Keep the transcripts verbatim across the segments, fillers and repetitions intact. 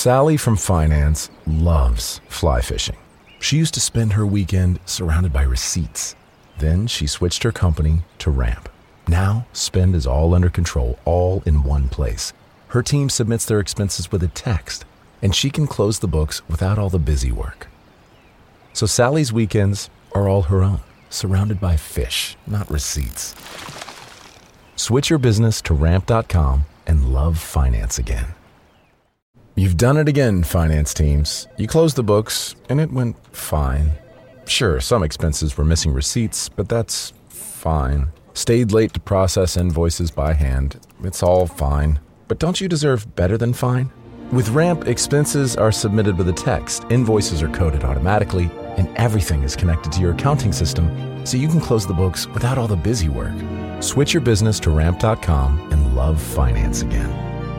Sally from finance loves fly fishing. She used to spend her weekend surrounded by receipts. Then she switched her company to Ramp. Now, spend is all under control, all in one place. Her team submits their expenses with a text, and she can close the books without all the busy work. So Sally's weekends are all her own, surrounded by fish, not receipts. Switch your business to ramp dot com and love finance again. You've done it again, finance teams. You closed the books, and it went fine. Sure, some expenses were missing receipts, but that's fine. Stayed late to process invoices by hand. It's all fine. But don't you deserve better than fine? With Ramp, expenses are submitted with a text, invoices are coded automatically, and everything is connected to your accounting system, so you can close the books without all the busy work. Switch your business to ramp dot com and love finance again.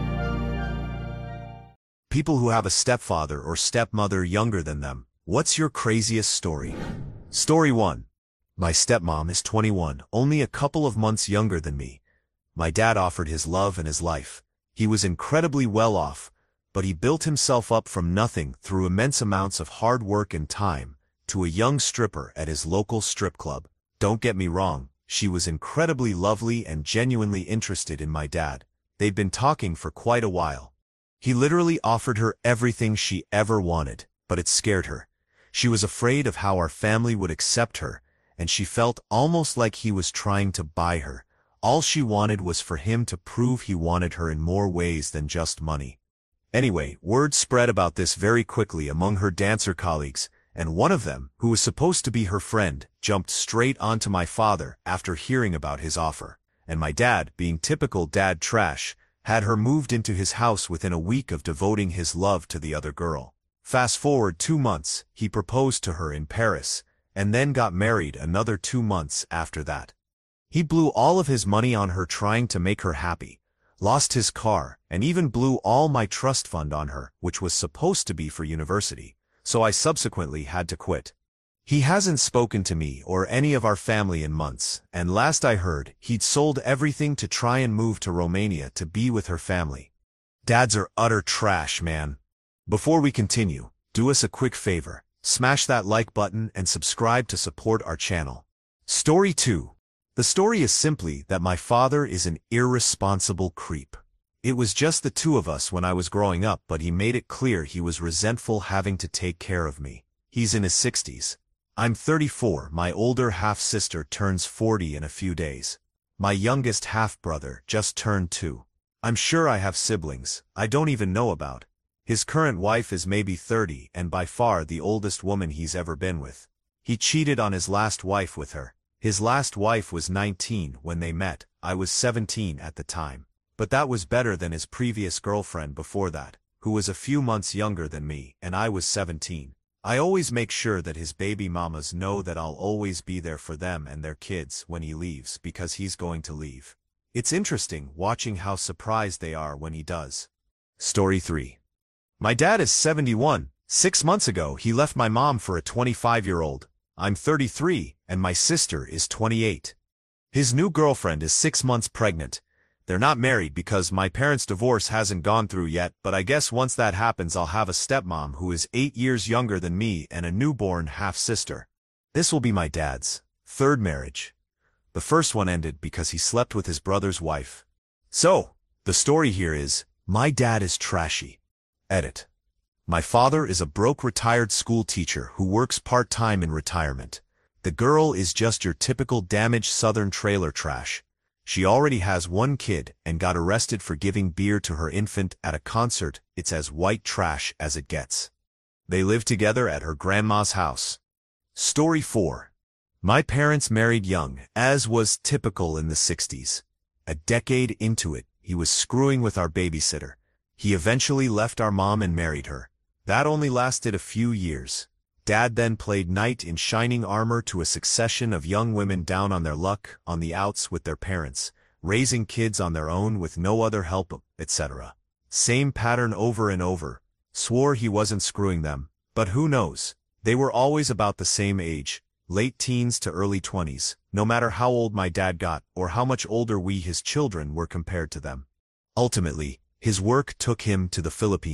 People who have a stepfather or stepmother younger than them. What's your craziest story? Story one. My stepmom is twenty-one, only a couple of months younger than me. My dad offered his love and his life. He was incredibly well off, but he built himself up from nothing through immense amounts of hard work and time to a young stripper at his local strip club. Don't get me wrong, she was incredibly lovely and genuinely interested in my dad. They'd been talking for quite a while. He literally offered her everything she ever wanted, but it scared her. She was afraid of how our family would accept her, and she felt almost like he was trying to buy her. All she wanted was for him to prove he wanted her in more ways than just money. Anyway, word spread about this very quickly among her dancer colleagues, and one of them, who was supposed to be her friend, jumped straight onto my father after hearing about his offer. And my dad, being typical dad trash, had her moved into his house within a week of devoting his love to the other girl. Fast forward two months, he proposed to her in Paris, and then got married another two months after that. He blew all of his money on her trying to make her happy, lost his car, and even blew all my trust fund on her, which was supposed to be for university, so I subsequently had to quit. He hasn't spoken to me or any of our family in months, and last I heard, he'd sold everything to try and move to Romania to be with her family. Dads are utter trash, man. Before we continue, do us a quick favor, smash that like button and subscribe to support our channel. Story two. The story is simply that my father is an irresponsible creep. It was just the two of us when I was growing up, but he made it clear he was resentful having to take care of me. He's in his sixties. I'm thirty-four, my older half-sister turns forty in a few days. My youngest half-brother just turned two. I'm sure I have siblings I don't even know about. His current wife is maybe thirty and by far the oldest woman he's ever been with. He cheated on his last wife with her. His last wife was nineteen when they met. I was seventeen at the time. But that was better than his previous girlfriend before that, who was a few months younger than me, and I was seventeen. I always make sure that his baby mamas know that I'll always be there for them and their kids when he leaves because he's going to leave. It's interesting watching how surprised they are when he does. Story three. My dad is seventy-one. Six months ago he left my mom for a twenty-five-year-old. I'm thirty-three, and my sister is twenty-eight. His new girlfriend is six months pregnant. They're not married because my parents' divorce hasn't gone through yet, but I guess once that happens I'll have a stepmom who is eight years younger than me and a newborn half-sister. This will be my dad's third marriage. The first one ended because he slept with his brother's wife. So, the story here is, my dad is trashy. Edit. My father is a broke retired school teacher who works part-time in retirement. The girl is just your typical damaged southern trailer trash. She already has one kid and got arrested for giving beer to her infant at a concert. It's as white trash as it gets. They live together at her grandma's house. Story four. My parents married young, as was typical in the sixties. A decade into it, he was screwing with our babysitter. He eventually left our mom and married her. That only lasted a few years. Dad then played knight in shining armor to a succession of young women down on their luck, on the outs with their parents, raising kids on their own with no other help, et cetera. Same pattern over and over. Swore he wasn't screwing them, but who knows? They were always about the same age, late teens to early twenties, no matter how old my dad got or how much older we his children were compared to them. Ultimately, his work took him to the Philippines.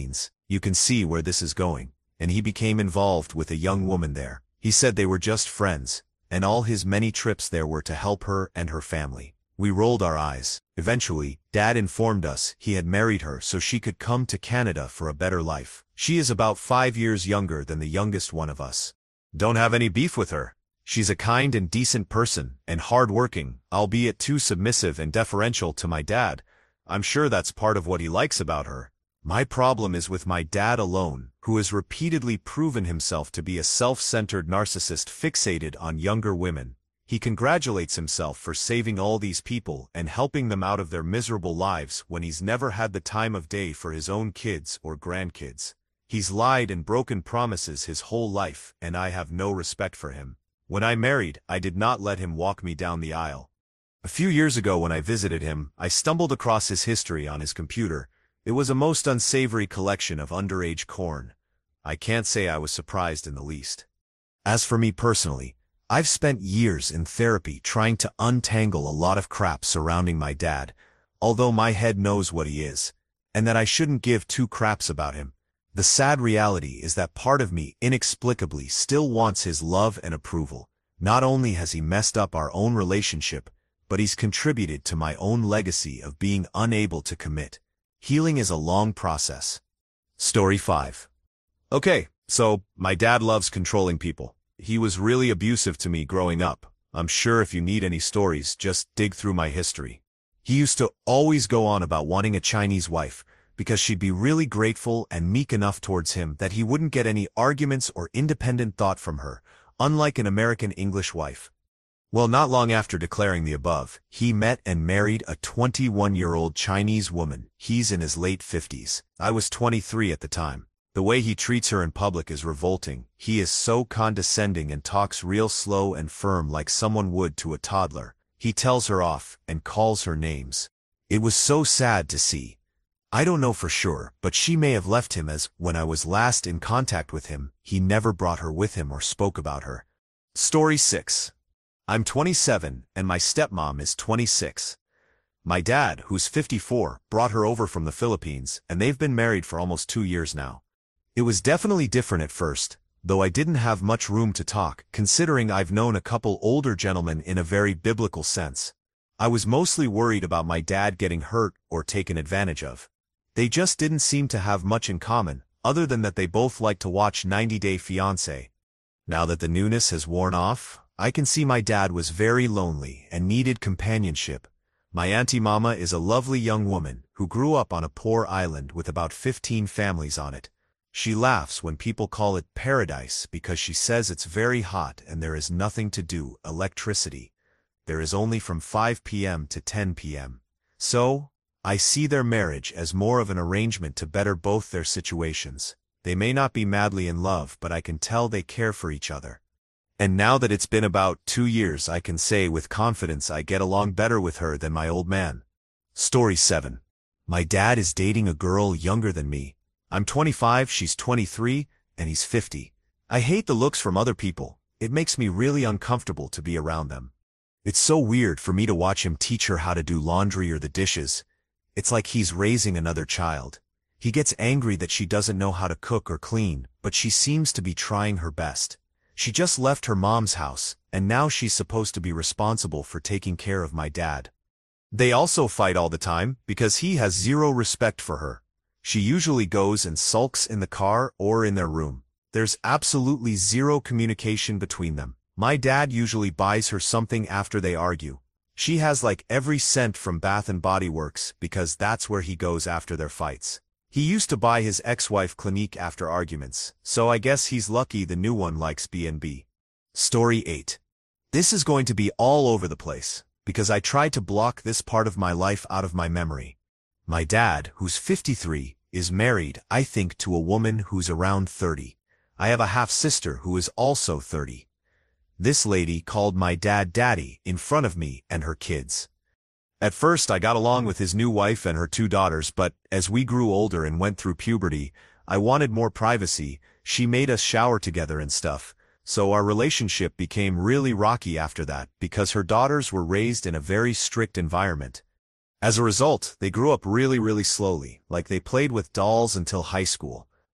You can see where this is going. And he became involved with a young woman there. He said they were just friends, and all his many trips there were to help her and her family. We rolled our eyes. Eventually, Dad informed us he had married her so she could come to Canada for a better life. She is about five years younger than the youngest one of us. Don't have any beef with her. She's a kind and decent person, and hard-working, albeit too submissive and deferential to my dad. I'm sure that's part of what he likes about her. My problem is with my dad alone, who has repeatedly proven himself to be a self-centered narcissist fixated on younger women. He congratulates himself for saving all these people and helping them out of their miserable lives when he's never had the time of day for his own kids or grandkids. He's lied and broken promises his whole life, and I have no respect for him. When I married, I did not let him walk me down the aisle. A few years ago when I visited him, I stumbled across his history on his computer. It was a most unsavory collection of underage porn. I can't say I was surprised in the least. As for me personally, I've spent years in therapy trying to untangle a lot of crap surrounding my dad, although my head knows what he is, and that I shouldn't give two craps about him. The sad reality is that part of me inexplicably still wants his love and approval. Not only has he messed up our own relationship, but he's contributed to my own legacy of being unable to commit. Healing is a long process. Story five. Okay, so my dad loves controlling people. He was really abusive to me growing up. I'm sure if you need any stories, just dig through my history. He used to always go on about wanting a Chinese wife, because she'd be really grateful and meek enough towards him that he wouldn't get any arguments or independent thought from her, unlike an American English wife. Well, not long after declaring the above, he met and married a twenty-one-year-old Chinese woman. He's in his late fifties. I was twenty-three at the time. The way he treats her in public is revolting. He is so condescending and talks real slow and firm like someone would to a toddler. He tells her off and calls her names. It was so sad to see. I don't know for sure, but she may have left him as, when I was last in contact with him, he never brought her with him or spoke about her. Story six. I'm twenty-seven, and my stepmom is twenty-six. My dad, who's fifty-four, brought her over from the Philippines, and they've been married for almost two years now. It was definitely different at first, though I didn't have much room to talk, considering I've known a couple older gentlemen in a very biblical sense. I was mostly worried about my dad getting hurt or taken advantage of. They just didn't seem to have much in common, other than that they both liked to watch ninety day fiancé. Now that the newness has worn off, I can see my dad was very lonely and needed companionship. My auntie Mama is a lovely young woman who grew up on a poor island with about fifteen families on it. She laughs when people call it paradise because she says it's very hot and there is nothing to do, electricity. There is only from five p m to ten p m So, I see their marriage as more of an arrangement to better both their situations. They may not be madly in love, but I can tell they care for each other. And now that it's been about two years, I can say with confidence I get along better with her than my old man. Story seven. My dad is dating a girl younger than me. I'm twenty-five, she's twenty-three, and he's fifty. I hate the looks from other people. It makes me really uncomfortable to be around them. It's so weird for me to watch him teach her how to do laundry or the dishes. It's like he's raising another child. He gets angry that she doesn't know how to cook or clean, but she seems to be trying her best. She just left her mom's house, and now she's supposed to be responsible for taking care of my dad. They also fight all the time, because he has zero respect for her. She usually goes and sulks in the car or in their room. There's absolutely zero communication between them. My dad usually buys her something after they argue. She has like every scent from Bath and Body Works because that's where he goes after their fights. He used to buy his ex-wife Clinique after arguments, so I guess he's lucky the new one likes B and B. Story eight. This is going to be all over the place, because I tried to block this part of my life out of my memory. My dad, who's fifty-three, is married, I think, to a woman who's around thirty. I have a half-sister who is also thirty. This lady called my dad Daddy in front of me and her kids. At first I got along with his new wife and her two daughters, but as we grew older and went through puberty, I wanted more privacy. She made us shower together and stuff, so our relationship became really rocky after that because her daughters were raised in a very strict environment. As a result, they grew up really really slowly, like they played with dolls until high school.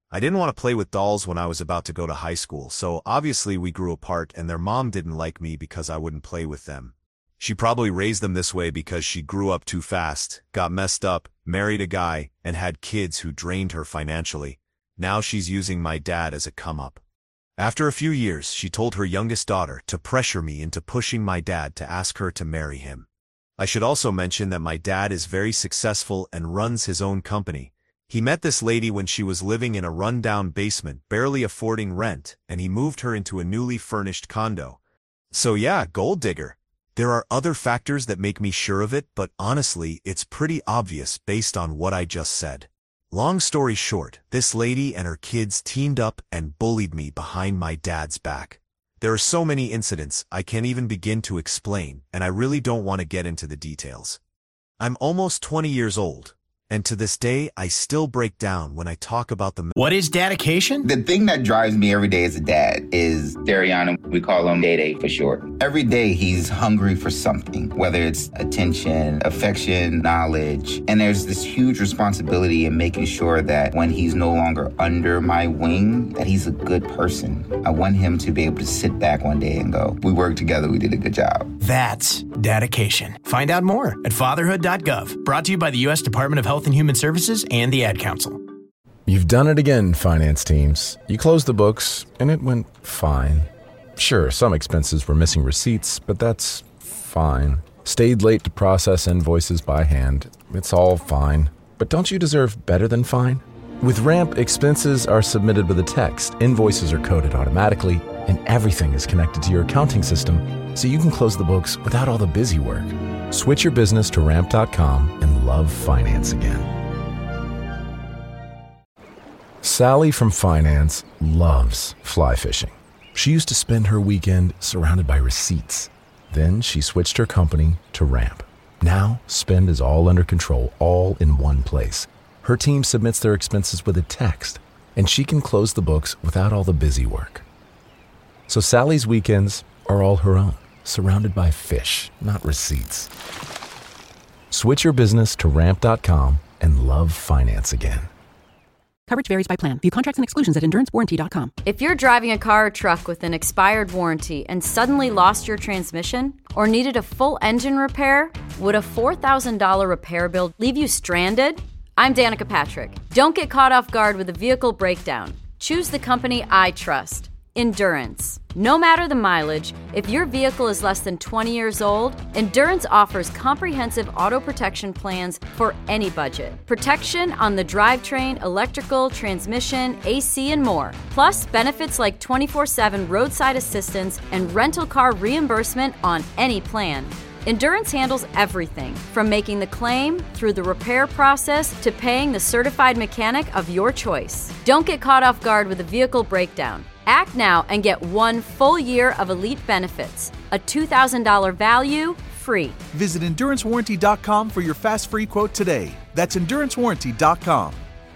I didn't want to play with dolls when I was about to go to high school, so obviously we grew apart and their mom didn't like me because I wouldn't play with them. She probably raised them this way because she grew up too fast, got messed up, married a guy, and had kids who drained her financially. Now she's using my dad as a come-up. After a few years, she told her youngest daughter to pressure me into pushing my dad to ask her to marry him. I should also mention that my dad is very successful and runs his own company. He met this lady when she was living in a run-down basement, barely affording rent, and he moved her into a newly furnished condo. So yeah, gold digger. There are other factors that make me sure of it, but honestly, it's pretty obvious based on what I just said. Long story short, this lady and her kids teamed up and bullied me behind my dad's back. There are so many incidents I can't even begin to explain, and I really don't want to get into the details. I'm almost twenty years old, and to this day, I still break down when I talk about the... What is dedication? The thing that drives me every day as a dad is Dariana. We call him Day Day for short. Every day he's hungry for something, whether it's attention, affection, knowledge. And there's this huge responsibility in making sure that when he's no longer under my wing, that he's a good person. I want him to be able to sit back one day and go, we worked together, we did a good job. That's dedication. Find out more at fatherhood dot gov. Brought to you by the U S Department of Health and Human Services and the Ad Council. You've done it again, finance teams. You closed the books, and it went fine. Sure, some expenses were missing receipts, but that's fine. Stayed late to process invoices by hand. It's all fine. But don't you deserve better than fine? With Ramp, expenses are submitted with a text, invoices are coded automatically, and everything is connected to your accounting system, so you can close the books without all the busy work. Switch your business to ramp dot com and love finance again. Sally from finance loves fly fishing. She used to spend her weekend surrounded by receipts. Then she switched her company to Ramp. Now, spend is all under control, all in one place. Her team submits their expenses with a text, and she can close the books without all the busy work. So Sally's weekends are all her own, surrounded by fish, not receipts. Switch your business to ramp dot com and love finance again. Coverage varies by plan. View contracts and exclusions at endurance warranty dot com. If you're driving a car or truck with an expired warranty and suddenly lost your transmission or needed a full engine repair, would a four thousand dollars repair bill leave you stranded? I'm Danica Patrick. Don't get caught off guard with a vehicle breakdown. Choose the company I trust, Endurance. No matter the mileage, if your vehicle is less than twenty years old, Endurance offers comprehensive auto protection plans for any budget. Protection on the drivetrain, electrical, transmission, A C, and more. Plus, benefits like twenty-four seven roadside assistance and rental car reimbursement on any plan. Endurance handles everything, from making the claim through the repair process to paying the certified mechanic of your choice. Don't get caught off guard with a vehicle breakdown. Act now and get one full year of elite benefits. A two thousand dollars value, free. Visit endurance warranty dot com for your fast free quote today. That's endurance warranty dot com.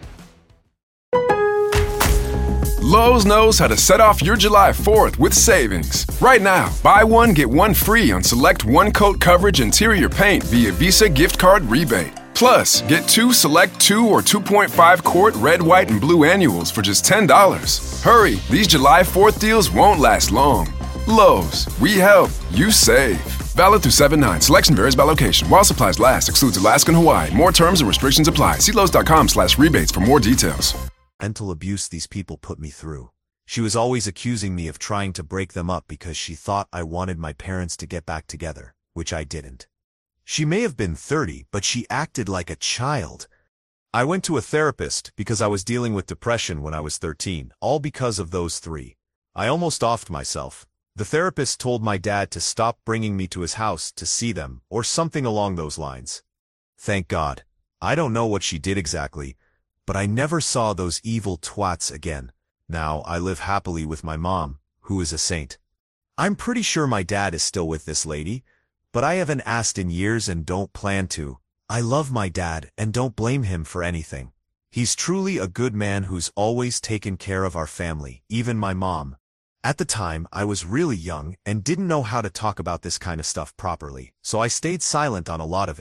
Lowe's knows how to set off your July fourth with savings. Right now, buy one, get one free on select one-coat coverage interior paint via Visa gift card rebate. Plus, get two select two or two point five quart red, white, and blue annuals for just ten dollars. Hurry, these July fourth deals won't last long. Lowe's, we help, you save. Valid through seven nine. Selection varies by location. While supplies last, excludes Alaska and Hawaii. More terms and restrictions apply. See Lowe's dot com slash rebates for more details. Mental abuse these people put me through. She was always accusing me of trying to break them up because she thought I wanted my parents to get back together, which I didn't. She may have been thirty, but she acted like a child. I went to a therapist because I was dealing with depression when I was thirteen, all because of those three. I almost offed myself. The therapist told my dad to stop bringing me to his house to see them, or something along those lines. Thank God. I don't know what she did exactly, but I never saw those evil twats again. Now I live happily with my mom, who is a saint. I'm pretty sure my dad is still with this lady, but I haven't asked in years and don't plan to. I love my dad and don't blame him for anything. He's truly a good man who's always taken care of our family, even my mom. At the time, I was really young and didn't know how to talk about this kind of stuff properly, so I stayed silent on a lot of it.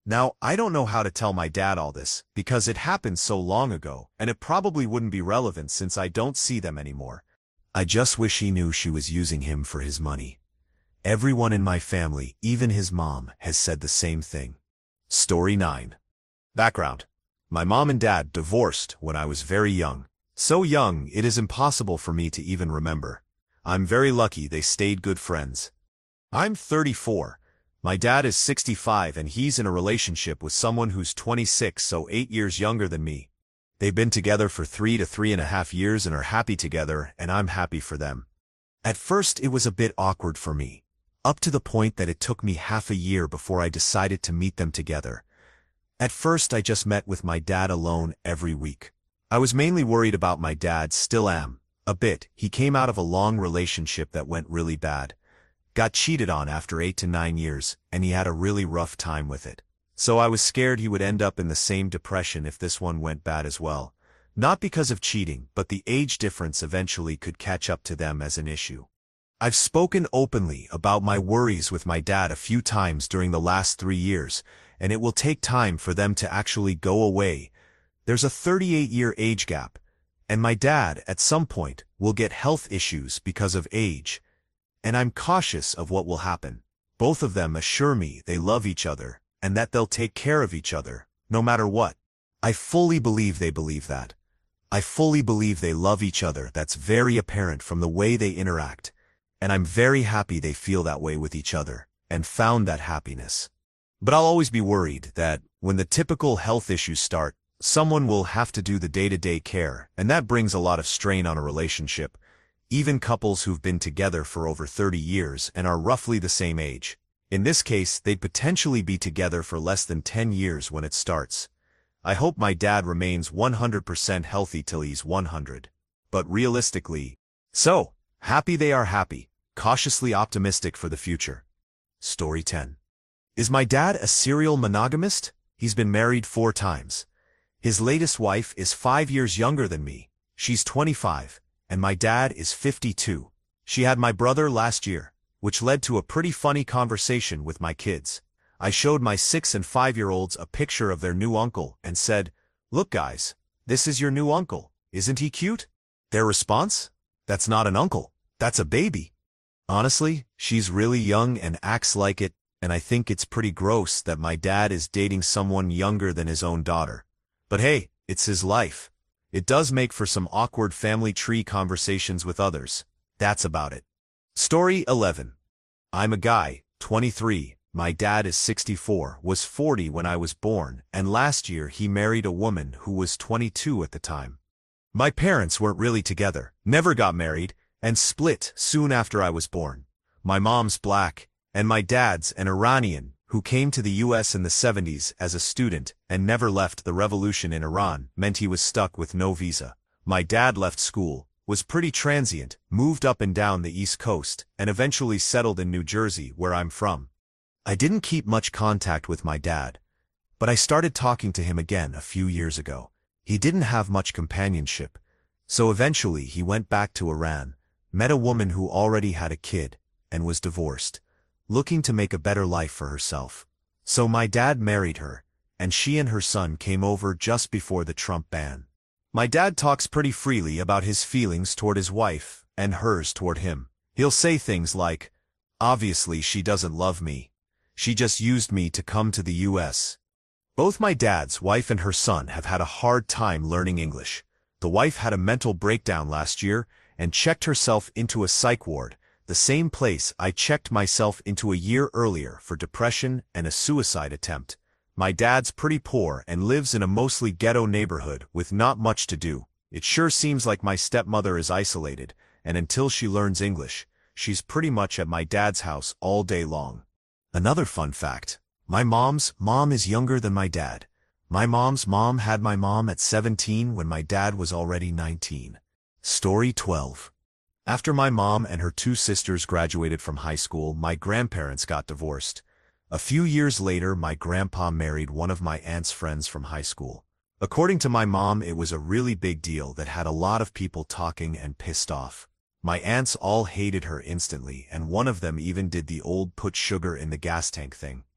Now, I don't know how to tell my dad all this, because it happened so long ago, and it probably wouldn't be relevant since I don't see them anymore. I just wish he knew she was using him for his money. Everyone in my family, even his mom, has said the same thing. Story nine. Background. My mom and dad divorced when I was very young. So young, it is impossible for me to even remember. I'm very lucky they stayed good friends. I'm thirty-four. My dad is sixty-five and he's in a relationship with someone who's twenty-six, so eight years younger than me. They've been together for three to three and a half years and are happy together, and I'm happy for them. At first, it was a bit awkward for me, up to the point that it took me half a year before I decided to meet them together. At first, I just met with my dad alone every week. I was mainly worried about my dad, still am, a bit. He came out of a long relationship that went really bad. Got cheated on after eight to nine years, and he had a really rough time with it. So I was scared he would end up in the same depression if this one went bad as well. Not because of cheating, but the age difference eventually could catch up to them as an issue. I've spoken openly about my worries with my dad a few times during the last three years, and it will take time for them to actually go away. There's a thirty-eight year age gap, and my dad, at some point, will get health issues because of age. And I'm cautious of what will happen. Both of them assure me they love each other, and that they'll take care of each other, no matter what. I fully believe they believe that. I fully believe they love each other. That's very apparent from the way they interact. And I'm very happy they feel that way with each other, and found that happiness. But I'll always be worried that, when the typical health issues start, someone will have to do the day-to-day care, and that brings a lot of strain on a relationship. Even couples who've been together for over thirty years and are roughly the same age. In this case, they'd potentially be together for less than ten years when it starts. I hope my dad remains one hundred percent healthy till he's one hundred. But realistically, so, happy they are happy, cautiously optimistic for the future. Story ten. Is my dad a serial monogamist? He's been married four times. His latest wife is five years younger than me. She's twenty-five. And my dad is fifty-two. She had my brother last year, which led to a pretty funny conversation with my kids. I showed my six and five-year-olds a picture of their new uncle and said, "Look guys, this is your new uncle. Isn't he cute?" Their response? "That's not an uncle. That's a baby." Honestly, she's really young and acts like it, and I think it's pretty gross that my dad is dating someone younger than his own daughter. But hey, it's his life. It does make for some awkward family tree conversations with others. That's about it. Story eleven. I'm a guy, twenty-three. My dad is sixty-four, was forty when I was born, and last year he married a woman who was twenty-two at the time. My parents weren't really together, never got married, and split soon after I was born. My mom's black, and my dad's an Iranian, who came to the U S in the seventies as a student and never left. The revolution in Iran meant he was stuck with no visa. My dad left school, was pretty transient, moved up and down the East Coast, and eventually settled in New Jersey, where I'm from. I didn't keep much contact with my dad, but I started talking to him again a few years ago. He didn't have much companionship, so eventually he went back to Iran, met a woman who already had a kid, and was divorced, looking to make a better life for herself. So my dad married her, and she and her son came over just before the Trump ban. My dad talks pretty freely about his feelings toward his wife, and hers toward him. He'll say things like, "Obviously she doesn't love me. She just used me to come to the U S" Both my dad's wife and her son have had a hard time learning English. The wife had a mental breakdown last year and checked herself into a psych ward, the same place I checked myself into a year earlier for depression and a suicide attempt. My dad's pretty poor and lives in a mostly ghetto neighborhood with not much to do. It sure seems like my stepmother is isolated, and until she learns English, she's pretty much at my dad's house all day long. Another fun fact, my mom's mom is younger than my dad. My mom's mom had my mom at seventeen when my dad was already nineteen. Story twelve. After my mom and her two sisters graduated from high school, my grandparents got divorced. A few years later, my grandpa married one of my aunt's friends from high school. According to my mom, it was a really big deal that had a lot of people talking and pissed off. My aunts all hated her instantly, and one of them even did the old put sugar in the gas tank thing.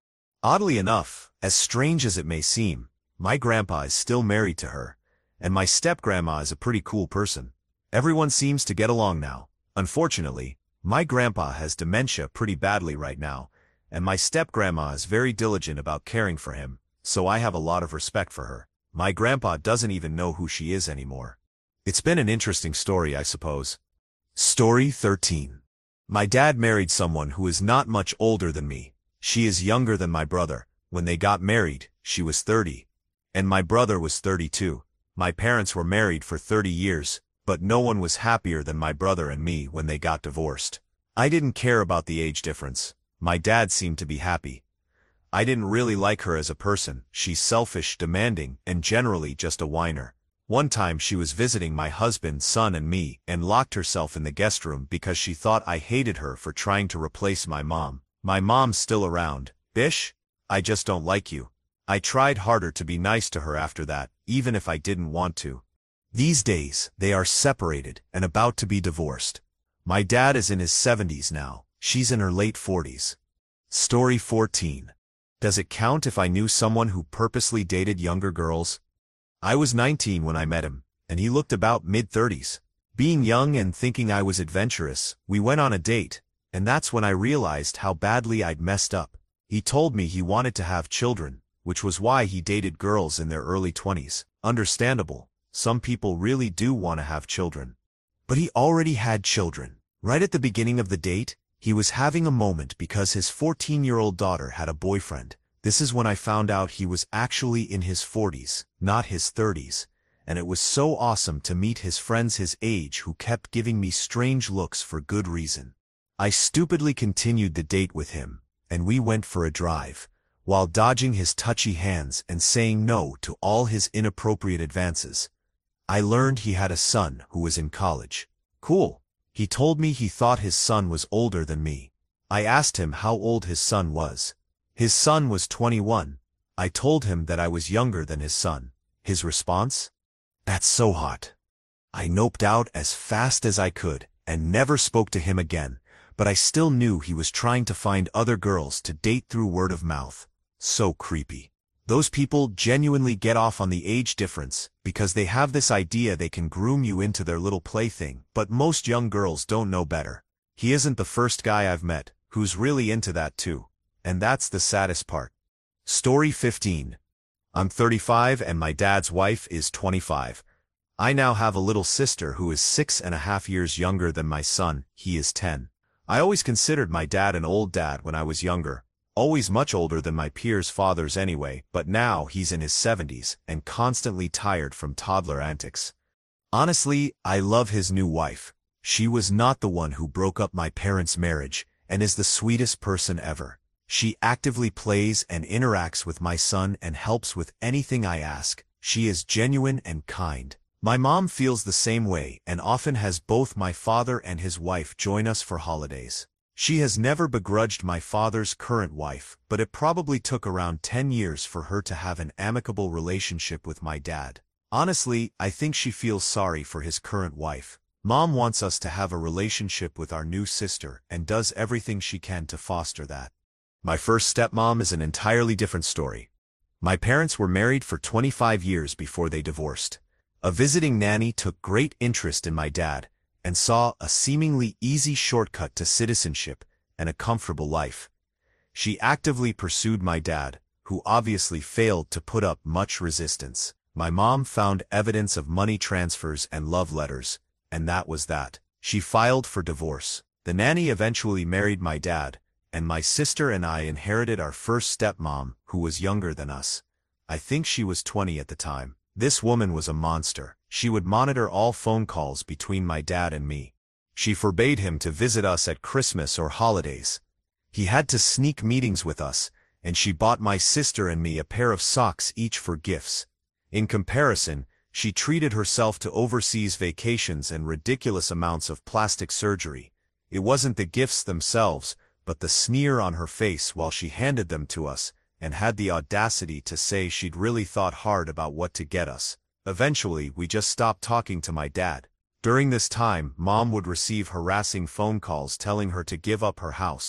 Oddly enough, as strange as it may seem, my grandpa is still married to her, and my step-grandma is a pretty cool person. Everyone seems to get along now. Unfortunately, my grandpa has dementia pretty badly right now, and my step-grandma is very diligent about caring for him, so I have a lot of respect for her. My grandpa doesn't even know who she is anymore. It's been an interesting story, I suppose. Story thirteen. My dad married someone who is not much older than me. She is younger than my brother. When they got married, she was thirty, and my brother was thirty-two. My parents were married for thirty years, but no one was happier than my brother and me when they got divorced. I didn't care about the age difference. My dad seemed to be happy. I didn't really like her as a person. She's selfish, demanding, and generally just a whiner. One time she was visiting my husband, son, and me, and locked herself in the guest room because she thought I hated her for trying to replace my mom. My mom's still around. Bish, I just don't like you. I tried harder to be nice to her after that, even if I didn't want to. These days, they are separated and about to be divorced. My dad is in his seventies now. She's in her late forties. Story fourteen. Does it count if I knew someone who purposely dated younger girls? I was nineteen when I met him, and he looked about mid-thirties. Being young and thinking I was adventurous, we went on a date, and that's when I realized how badly I'd messed up. He told me he wanted to have children, which was why he dated girls in their early twenties. Understandable. Some people really do want to have children. But he already had children. Right at the beginning of the date, he was having a moment because his fourteen-year-old daughter had a boyfriend. This is when I found out he was actually in his forties, not his thirties, and it was so awesome to meet his friends his age who kept giving me strange looks for good reason. I stupidly continued the date with him, and we went for a drive, while dodging his touchy hands and saying no to all his inappropriate advances. I learned he had a son who was in college. Cool. He told me he thought his son was older than me. I asked him how old his son was. His son was twenty-one. I told him that I was younger than his son. His response? That's so hot. I noped out as fast as I could and never spoke to him again, but I still knew he was trying to find other girls to date through word of mouth. So creepy. Those people genuinely get off on the age difference because they have this idea they can groom you into their little plaything, but most young girls don't know better. He isn't the first guy I've met who's really into that too, and that's the saddest part. Story fifteen. I'm thirty-five and my dad's wife is twenty-five. I now have a little sister who is six and a half years younger than my son. He is ten. I always considered my dad an old dad when I was younger. Always much older than my peers' fathers anyway, but now he's in his seventies and constantly tired from toddler antics. Honestly, I love his new wife. She was not the one who broke up my parents' marriage and is the sweetest person ever. She actively plays and interacts with my son and helps with anything I ask. She is genuine and kind. My mom feels the same way and often has both my father and his wife join us for holidays. She has never begrudged my father's current wife, but it probably took around ten years for her to have an amicable relationship with my dad. Honestly, I think she feels sorry for his current wife. Mom wants us to have a relationship with our new sister and does everything she can to foster that. My first stepmom is an entirely different story. My parents were married for twenty-five years before they divorced. A visiting nanny took great interest in my dad and saw a seemingly easy shortcut to citizenship and a comfortable life. She actively pursued my dad, who obviously failed to put up much resistance. My mom found evidence of money transfers and love letters, and that was that. She filed for divorce. The nanny eventually married my dad, and my sister and I inherited our first stepmom, who was younger than us. I think she was twenty at the time. This woman was a monster. She would monitor all phone calls between my dad and me. She forbade him to visit us at Christmas or holidays. He had to sneak meetings with us, and she bought my sister and me a pair of socks each for gifts. In comparison, she treated herself to overseas vacations and ridiculous amounts of plastic surgery. It wasn't the gifts themselves, but the sneer on her face while she handed them to us, and had the audacity to say she'd really thought hard about what to get us. Eventually, we just stopped talking to my dad. During this time, Mom would receive harassing phone calls telling her to give up her house, the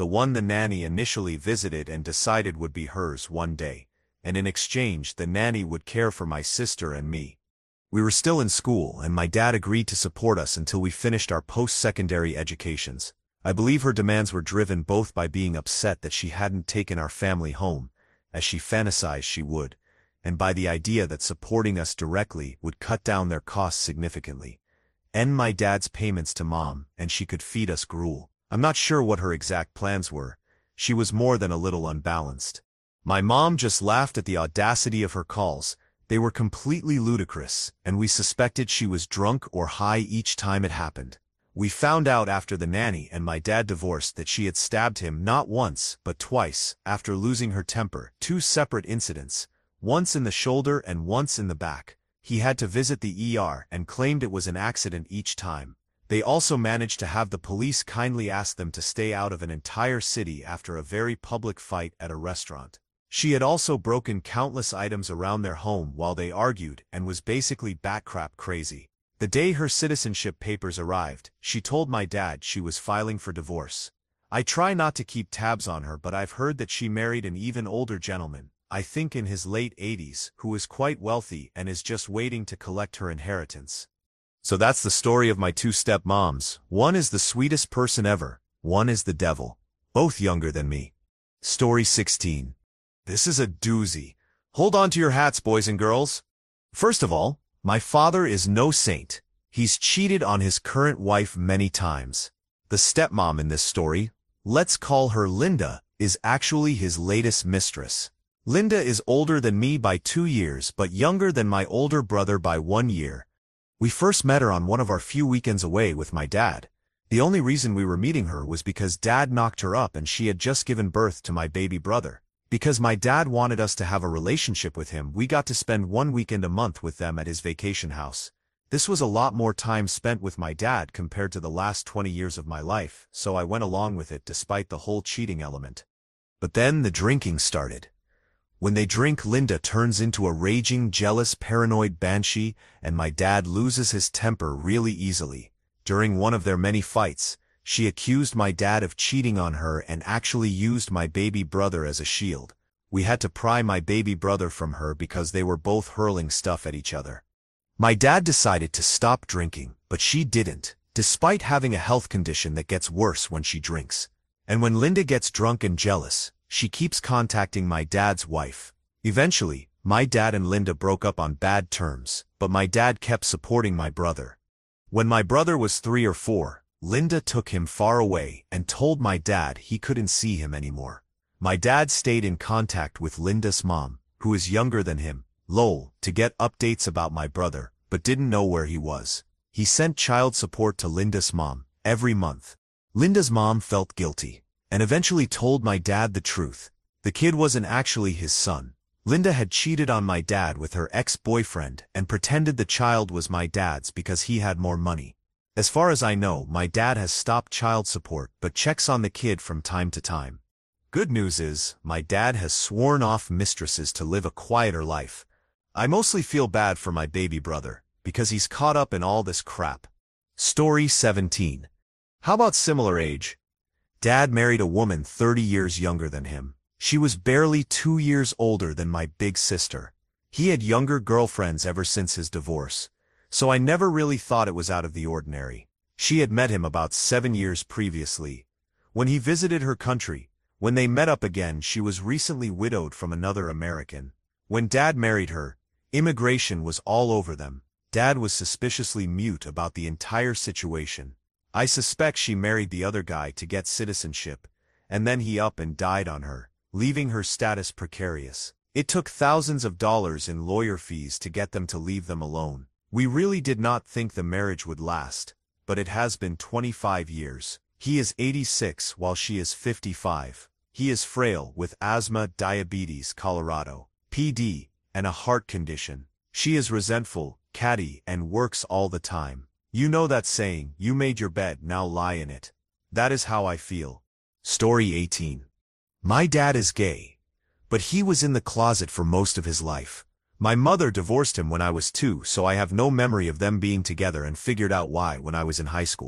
the one the nanny initially visited and decided would be hers one day, and in exchange the nanny would care for my sister and me. We were still in school, and my dad agreed to support us until we finished our post-secondary educations. I believe her demands were driven both by being upset that she hadn't taken our family home, as she fantasized she would, and by the idea that supporting us directly would cut down their costs significantly, end my dad's payments to mom, and she could feed us gruel. I'm not sure what her exact plans were. She was more than a little unbalanced. My mom just laughed at the audacity of her calls. They were completely ludicrous, and we suspected she was drunk or high each time it happened. We found out after the nanny and my dad divorced that she had stabbed him not once, but twice, after losing her temper, two separate incidents, once in the shoulder and once in the back. He had to visit the E R and claimed it was an accident each time. They also managed to have the police kindly ask them to stay out of an entire city after a very public fight at a restaurant. She had also broken countless items around their home while they argued and was basically batcrap crazy. The day her citizenship papers arrived, she told my dad she was filing for divorce. I try not to keep tabs on her, but I've heard that she married an even older gentleman, I think in his late eighties, who is quite wealthy and is just waiting to collect her inheritance. So that's the story of my two stepmoms. One is the sweetest person ever, one is the devil. Both younger than me. Story sixteen. This is a doozy. Hold on to your hats, boys and girls. First of all, my father is no saint. He's cheated on his current wife many times. The stepmom in this story, let's call her Linda, is actually his latest mistress. Linda is older than me by two years but younger than my older brother by one year. We first met her on one of our few weekends away with my dad. The only reason we were meeting her was because Dad knocked her up and she had just given birth to my baby brother. Because my dad wanted us to have a relationship with him, we got to spend one weekend a month with them at his vacation house. This was a lot more time spent with my dad compared to the last twenty years of my life, so I went along with it despite the whole cheating element. But then the drinking started. When they drink, Linda turns into a raging, jealous, paranoid banshee, and my dad loses his temper really easily. During one of their many fights, she accused my dad of cheating on her and actually used my baby brother as a shield. We had to pry my baby brother from her because they were both hurling stuff at each other. My dad decided to stop drinking, but she didn't, despite having a health condition that gets worse when she drinks. And when Linda gets drunk and jealous, she keeps contacting my dad's wife. Eventually, my dad and Linda broke up on bad terms, but my dad kept supporting my brother. When my brother was three or four, Linda took him far away and told my dad he couldn't see him anymore. My dad stayed in contact with Linda's mom, who is younger than him, Lowell, to get updates about my brother, but didn't know where he was. He sent child support to Linda's mom every month. Linda's mom felt guilty and eventually told my dad the truth. The kid wasn't actually his son. Linda had cheated on my dad with her ex-boyfriend and pretended the child was my dad's because he had more money. As far as I know, my dad has stopped child support but checks on the kid from time to time. Good news is, my dad has sworn off mistresses to live a quieter life. I mostly feel bad for my baby brother, because he's caught up in all this crap. Story seventeen. How about similar age? Dad married a woman thirty years younger than him. She was barely two years older than my big sister. He had younger girlfriends ever since his divorce, so I never really thought it was out of the ordinary. She had met him about seven years previously, when he visited her country. When they met up again, she was recently widowed from another American. When Dad married her, immigration was all over them. Dad was suspiciously mute about the entire situation. I suspect she married the other guy to get citizenship, and then he up and died on her, leaving her status precarious. It took thousands of dollars in lawyer fees to get them to leave them alone. We really did not think the marriage would last, but it has been twenty-five years. He is eighty-six while she is fifty-five. He is frail with asthma, diabetes, Colorado, P D, and a heart condition. She is resentful, catty, and works all the time. You know that saying, you made your bed, now lie in it. That is how I feel. Story eighteen. My dad is gay, but he was in the closet for most of his life. My mother divorced him when I was two, so I have no memory of them being together and figured out why when I was in high school.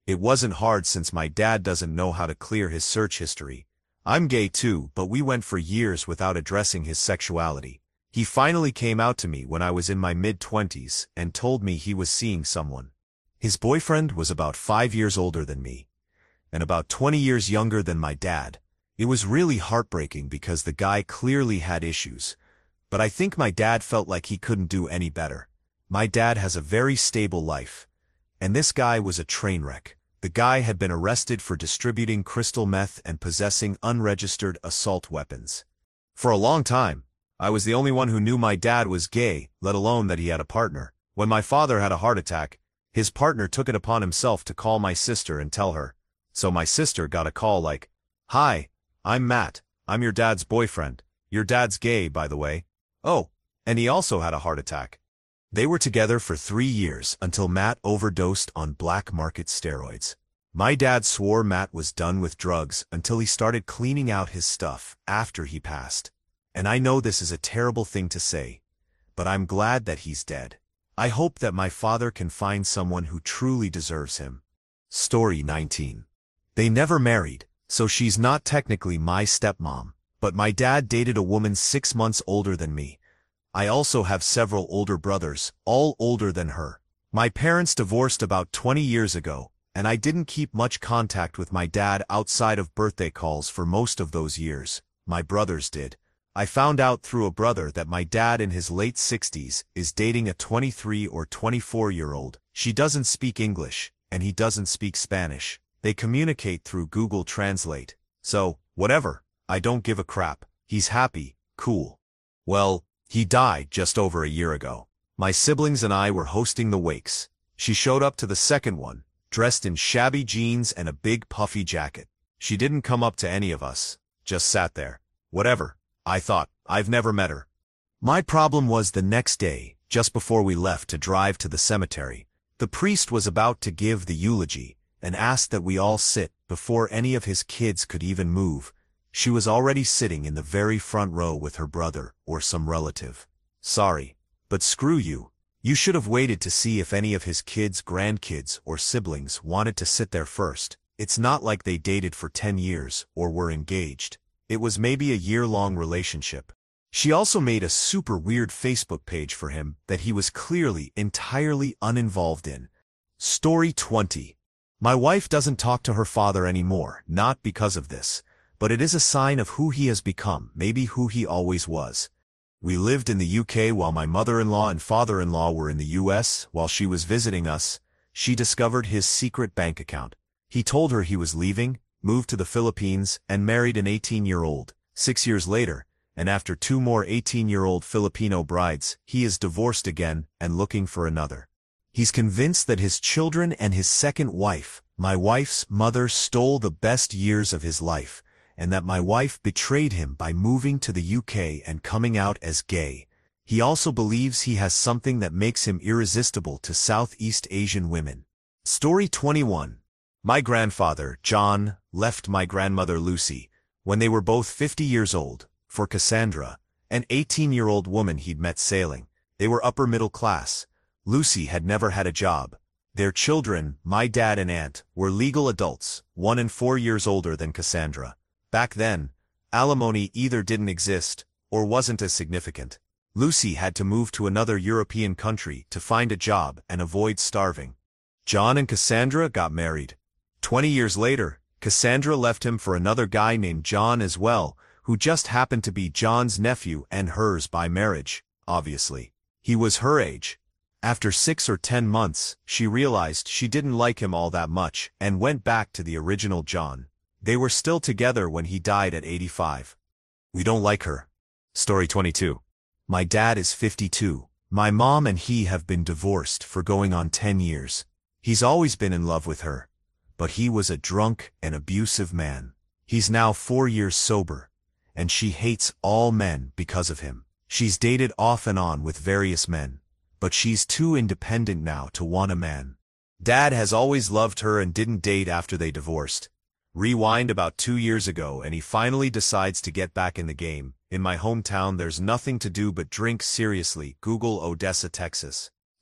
It wasn't hard since my dad doesn't know how to clear his search history. I'm gay too, but we went for years without addressing his sexuality. He finally came out to me when I was in my mid-twenties and told me he was seeing someone. His boyfriend was about five years older than me, and about twenty years younger than my dad. It was really heartbreaking because the guy clearly had issues, but I think my dad felt like he couldn't do any better. My dad has a very stable life, and this guy was a train wreck. The guy had been arrested for distributing crystal meth and possessing unregistered assault weapons. For a long time, I was the only one who knew my dad was gay, let alone that he had a partner. When my father had a heart attack, his partner took it upon himself to call my sister and tell her. So my sister got a call like, "Hi, I'm Matt. I'm your dad's boyfriend. Your dad's gay, by the way. Oh, and he also had a heart attack." They were together for three years until Matt overdosed on black market steroids. My dad swore Matt was done with drugs until he started cleaning out his stuff after he passed. And I know this is a terrible thing to say, but I'm glad that he's dead. I hope that my father can find someone who truly deserves him. Story nineteen. They never married, so she's not technically my stepmom, but my dad dated a woman six months older than me. I also have several older brothers, all older than her. My parents divorced about twenty years ago, and I didn't keep much contact with my dad outside of birthday calls for most of those years. My brothers did. I found out through a brother that my dad in his late sixties is dating a twenty-three or twenty-four-year-old. She doesn't speak English, and he doesn't speak Spanish. They communicate through Google Translate. So, whatever, I don't give a crap. He's happy, cool. Well, he died just over a year ago. My siblings and I were hosting the wakes. She showed up to the second one, dressed in shabby jeans and a big puffy jacket. She didn't come up to any of us, just sat there. Whatever, I thought. I've never met her. My problem was the next day, just before we left to drive to the cemetery, the priest was about to give the eulogy and asked that we all sit before any of his kids could even move. She was already sitting in the very front row with her brother or some relative. Sorry, but screw you. You should have waited to see if any of his kids, grandkids, or siblings wanted to sit there first. It's not like they dated for ten years or were engaged. It was maybe a year-long relationship. She also made a super weird Facebook page for him that he was clearly entirely uninvolved in. Story twenty. My wife doesn't talk to her father anymore, not because of this, but it is a sign of who he has become, maybe who he always was. We lived in the U K while my mother-in-law and father-in-law were in the U S. While she was visiting us, she discovered his secret bank account. He told her he was leaving, moved to the Philippines, and married an eighteen-year-old. Six years later, and after two more eighteen-year-old Filipino brides, he is divorced again and looking for another. He's convinced that his children and his second wife, my wife's mother, stole the best years of his life, and that my wife betrayed him by moving to the U K and coming out as gay. He also believes he has something that makes him irresistible to Southeast Asian women. Story twenty-one. My grandfather, John, left my grandmother Lucy, when they were both fifty years old, for Cassandra, an eighteen-year-old woman he'd met sailing. They were upper middle class. Lucy had never had a job. Their children, my dad and aunt, were legal adults, one and four years older than Cassandra. Back then, alimony either didn't exist or wasn't as significant. Lucy had to move to another European country to find a job and avoid starving. John and Cassandra got married. Twenty years later, Cassandra left him for another guy named John as well, who just happened to be John's nephew and hers by marriage, obviously. He was her age. After six or ten months, she realized she didn't like him all that much and went back to the original John. They were still together when he died at eighty-five. We don't like her. Story twenty-two. My dad is fifty-two. My mom and he have been divorced for going on ten years. He's always been in love with her, but he was a drunk and abusive man. He's now four years sober, and she hates all men because of him. She's dated off and on with various men, but she's too independent now to want a man. Dad has always loved her and didn't date after they divorced. Rewind about two years ago and he finally decides to get back in the game. In my hometown there's nothing to do but drink seriously. Google Odessa, Texas.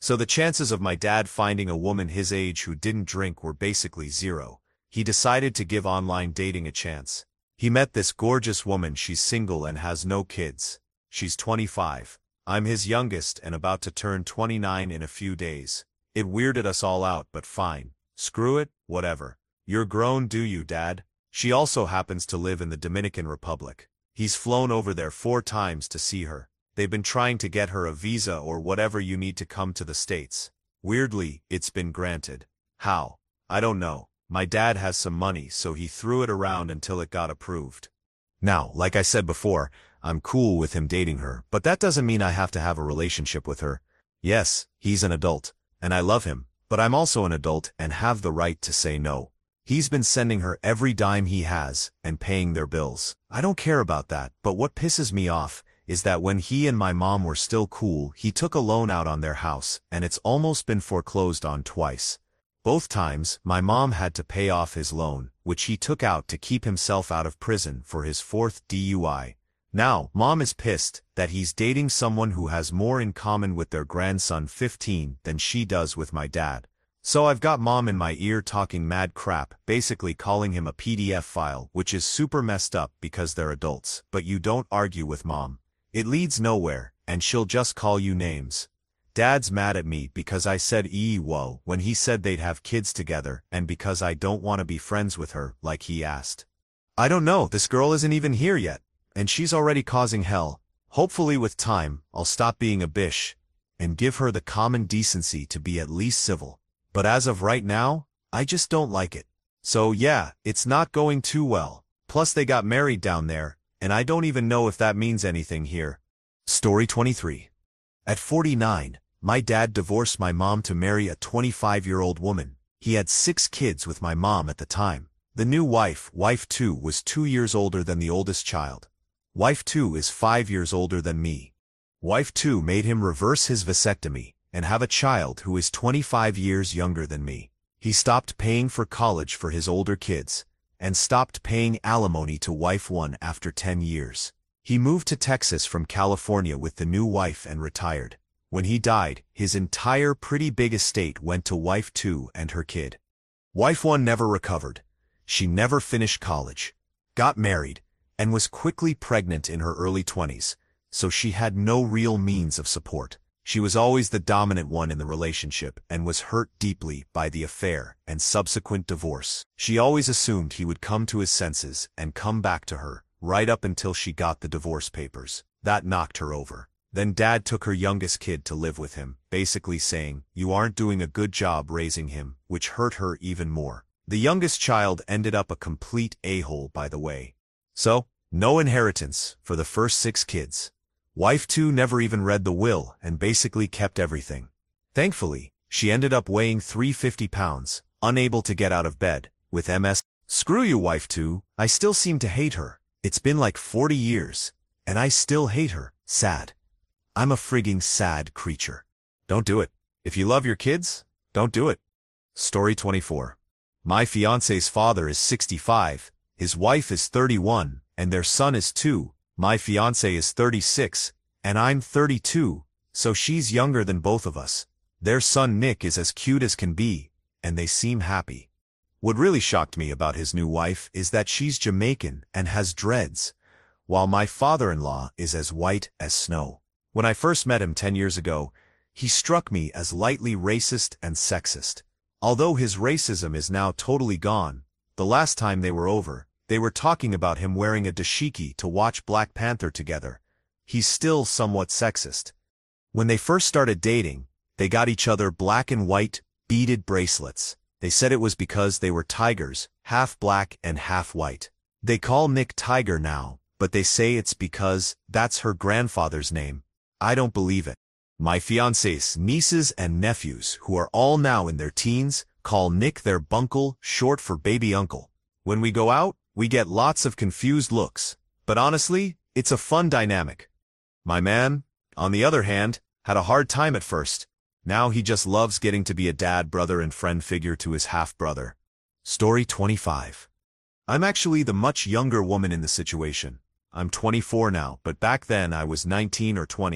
So the chances of my dad finding a woman his age who didn't drink were basically zero. He decided to give online dating a chance. He met this gorgeous woman. She's single and has no kids. She's twenty-five. I'm his youngest and about to turn twenty-nine in a few days. It weirded us all out, but fine. Screw it, whatever. You're grown, do you, Dad? She also happens to live in the Dominican Republic. He's flown over there four times to see her. They've been trying to get her a visa or whatever you need to come to the States. Weirdly, it's been granted. How? I don't know. My dad has some money, so he threw it around until it got approved. Now, like I said before, I'm cool with him dating her, but that doesn't mean I have to have a relationship with her. Yes, he's an adult, and I love him, but I'm also an adult and have the right to say no. He's been sending her every dime he has and paying their bills. I don't care about that, but what pisses me off is that when he and my mom were still cool, he took a loan out on their house, and it's almost been foreclosed on twice. Both times, my mom had to pay off his loan, which he took out to keep himself out of prison for his fourth D U I. Now, Mom is pissed that he's dating someone who has more in common with their grandson fifteen than she does with my dad. So I've got Mom in my ear talking mad crap, basically calling him a P D F file, which is super messed up because they're adults, but you don't argue with Mom. It leads nowhere, and she'll just call you names. Dad's mad at me because I said ee whoa when he said they'd have kids together and because I don't want to be friends with her like he asked. I don't know, this girl isn't even here yet, and she's already causing hell. Hopefully with time, I'll stop being a bish and give her the common decency to be at least civil. But as of right now, I just don't like it. So yeah, it's not going too well. Plus they got married down there, and I don't even know if that means anything here. Story twenty-three. At forty-nine, my dad divorced my mom to marry a twenty-five-year-old woman. He had six kids with my mom at the time. The new wife, wife two, was two years older than the oldest child. Wife two is five years older than me. Wife two made him reverse his vasectomy and have a child who is twenty-five years younger than me. He stopped paying for college for his older kids and stopped paying alimony to wife one after ten years. He moved to Texas from California with the new wife and retired. When he died, his entire pretty big estate went to wife two and her kid. Wife one never recovered. She never finished college, got married, and was quickly pregnant in her early twenties, so she had no real means of support. She was always the dominant one in the relationship and was hurt deeply by the affair and subsequent divorce. She always assumed he would come to his senses and come back to her, right up until she got the divorce papers. That knocked her over. Then Dad took her youngest kid to live with him, basically saying, "You aren't doing a good job raising him," which hurt her even more. The youngest child ended up a complete a-hole, by the way. So, no inheritance for the first six kids. Wife two never even read the will and basically kept everything. Thankfully, she ended up weighing three hundred fifty pounds, unable to get out of bed, with M S. Screw you, wife two, I still seem to hate her. It's been like forty years, and I still hate her. Sad. I'm a frigging sad creature. Don't do it. If you love your kids, don't do it. Story twenty-four. My fiancé's father is sixty-five, his wife is thirty-one, and their son is two. My fiancé is thirty-six, and I'm thirty-two, so she's younger than both of us. Their son Nick is as cute as can be, and they seem happy. What really shocked me about his new wife is that she's Jamaican and has dreads, while my father-in-law is as white as snow. When I first met him ten years ago, he struck me as lightly racist and sexist. Although his racism is now totally gone, the last time they were over, they were talking about him wearing a dashiki to watch Black Panther together. He's still somewhat sexist. When they first started dating, they got each other black and white, beaded bracelets. They said it was because they were tigers, half black and half white. They call Nick Tiger now, but they say it's because that's her grandfather's name. I don't believe it. My fiancé's nieces and nephews, who are all now in their teens, call Nick their bunkle, short for baby uncle. When we go out, we get lots of confused looks, but honestly, it's a fun dynamic. My man, on the other hand, had a hard time at first. Now he just loves getting to be a dad, brother, and friend figure to his half-brother. Story twenty-five. I'm actually the much younger woman in the situation. I'm twenty-four now, but back then I was nineteen or twenty.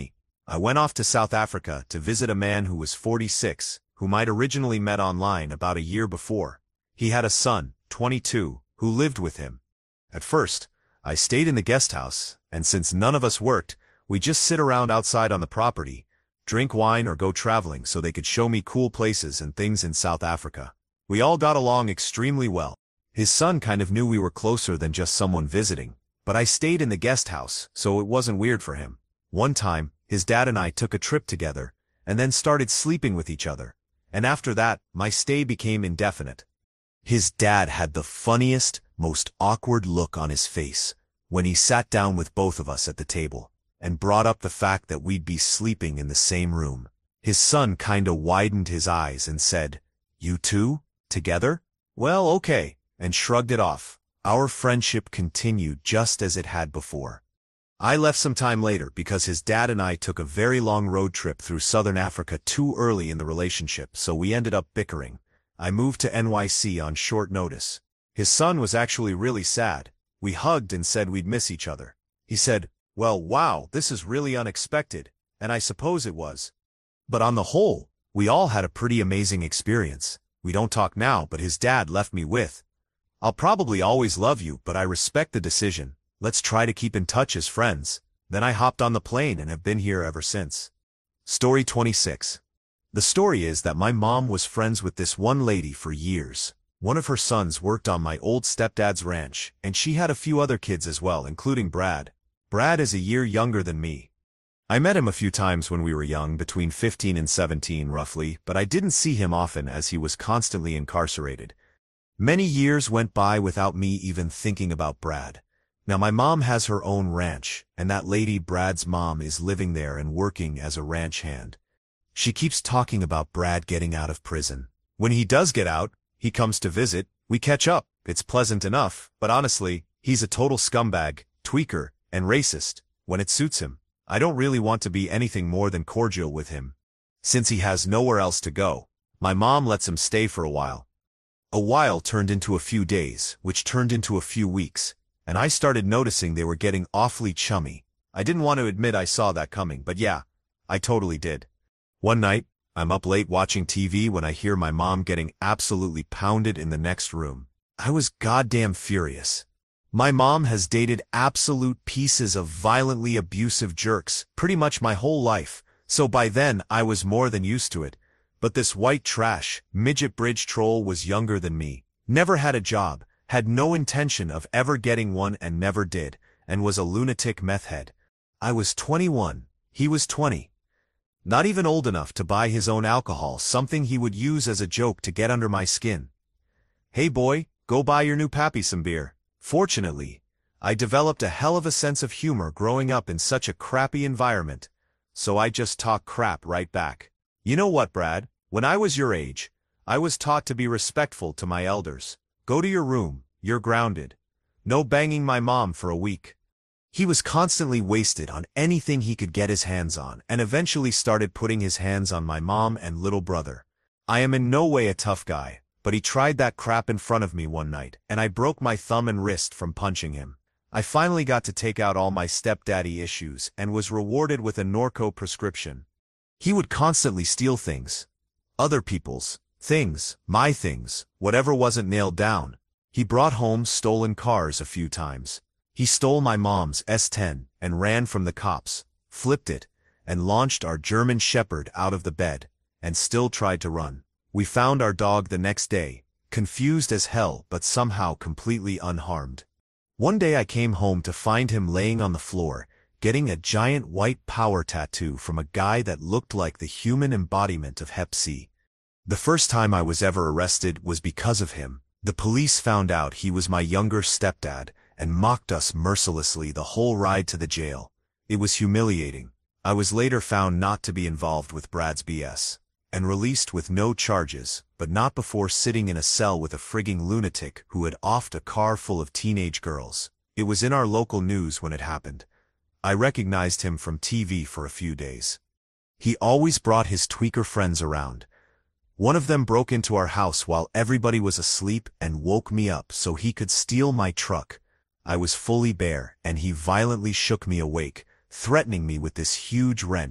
I went off to South Africa to visit a man who was forty-six, whom I'd originally met online about a year before. He had a son, twenty-two, who lived with him. At first, I stayed in the guest house, and since none of us worked, we just sit around outside on the property, drink wine or go traveling so they could show me cool places and things in South Africa. We all got along extremely well. His son kind of knew we were closer than just someone visiting, but I stayed in the guest house, so it wasn't weird for him. One time, his dad and I took a trip together, and then started sleeping with each other, and after that, my stay became indefinite. His dad had the funniest, most awkward look on his face when he sat down with both of us at the table and brought up the fact that we'd be sleeping in the same room. His son kinda widened his eyes and said, "You two? Together? Well, okay," and shrugged it off. Our friendship continued just as it had before. I left some time later because his dad and I took a very long road trip through southern Africa too early in the relationship, so we ended up bickering. I moved to N Y C on short notice. His son was actually really sad. We hugged and said we'd miss each other. He said, "Well, wow, this is really unexpected," and I suppose it was. But on the whole, we all had a pretty amazing experience. We don't talk now, but his dad left me with, "I'll probably always love you, but I respect the decision. Let's try to keep in touch as friends." Then I hopped on the plane and have been here ever since. Story twenty-six. The story is that my mom was friends with this one lady for years. One of her sons worked on my old stepdad's ranch, and she had a few other kids as well, including Brad. Brad is a year younger than me. I met him a few times when we were young, between fifteen and seventeen roughly, but I didn't see him often as he was constantly incarcerated. Many years went by without me even thinking about Brad. Now my mom has her own ranch, and that lady, Brad's mom, is living there and working as a ranch hand. She keeps talking about Brad getting out of prison. When he does get out, he comes to visit, we catch up, it's pleasant enough, but honestly, he's a total scumbag, tweaker, and racist, when it suits him. I don't really want to be anything more than cordial with him. Since he has nowhere else to go, my mom lets him stay for a while. A while turned into a few days, which turned into a few weeks, and I started noticing they were getting awfully chummy. I didn't want to admit I saw that coming, but yeah, I totally did. One night, I'm up late watching T V when I hear my mom getting absolutely pounded in the next room. I was goddamn furious. My mom has dated absolute pieces of violently abusive jerks pretty much my whole life, so by then I was more than used to it. But this white trash, midget bridge troll was younger than me, never had a job, had no intention of ever getting one and never did, and was a lunatic meth head. I was twenty-one, he was twenty. Not even old enough to buy his own alcohol, something he would use as a joke to get under my skin. "Hey boy, go buy your new pappy some beer." Fortunately, I developed a hell of a sense of humor growing up in such a crappy environment, so I just talk crap right back. "You know what, Brad? When I was your age, I was taught to be respectful to my elders. Go to your room, you're grounded. No banging my mom for a week." He was constantly wasted on anything he could get his hands on, and eventually started putting his hands on my mom and little brother. I am in no way a tough guy, but he tried that crap in front of me one night, and I broke my thumb and wrist from punching him. I finally got to take out all my stepdaddy issues and was rewarded with a Norco prescription. He would constantly steal things. Other people's things, my things, whatever wasn't nailed down. He brought home stolen cars a few times. He stole my mom's S ten and ran from the cops, flipped it, and launched our German Shepherd out of the bed, and still tried to run. We found our dog the next day, confused as hell but somehow completely unharmed. One day I came home to find him laying on the floor, getting a giant white power tattoo from a guy that looked like the human embodiment of Hep C. The first time I was ever arrested was because of him. The police found out he was my younger stepdad and mocked us mercilessly the whole ride to the jail. It was humiliating. I was later found not to be involved with Brad's B S, and released with no charges, but not before sitting in a cell with a frigging lunatic who had offed a car full of teenage girls. It was in our local news when it happened. I recognized him from T V for a few days. He always brought his tweaker friends around. One of them broke into our house while everybody was asleep and woke me up so he could steal my truck. I was fully bare, and he violently shook me awake, threatening me with this huge wrench,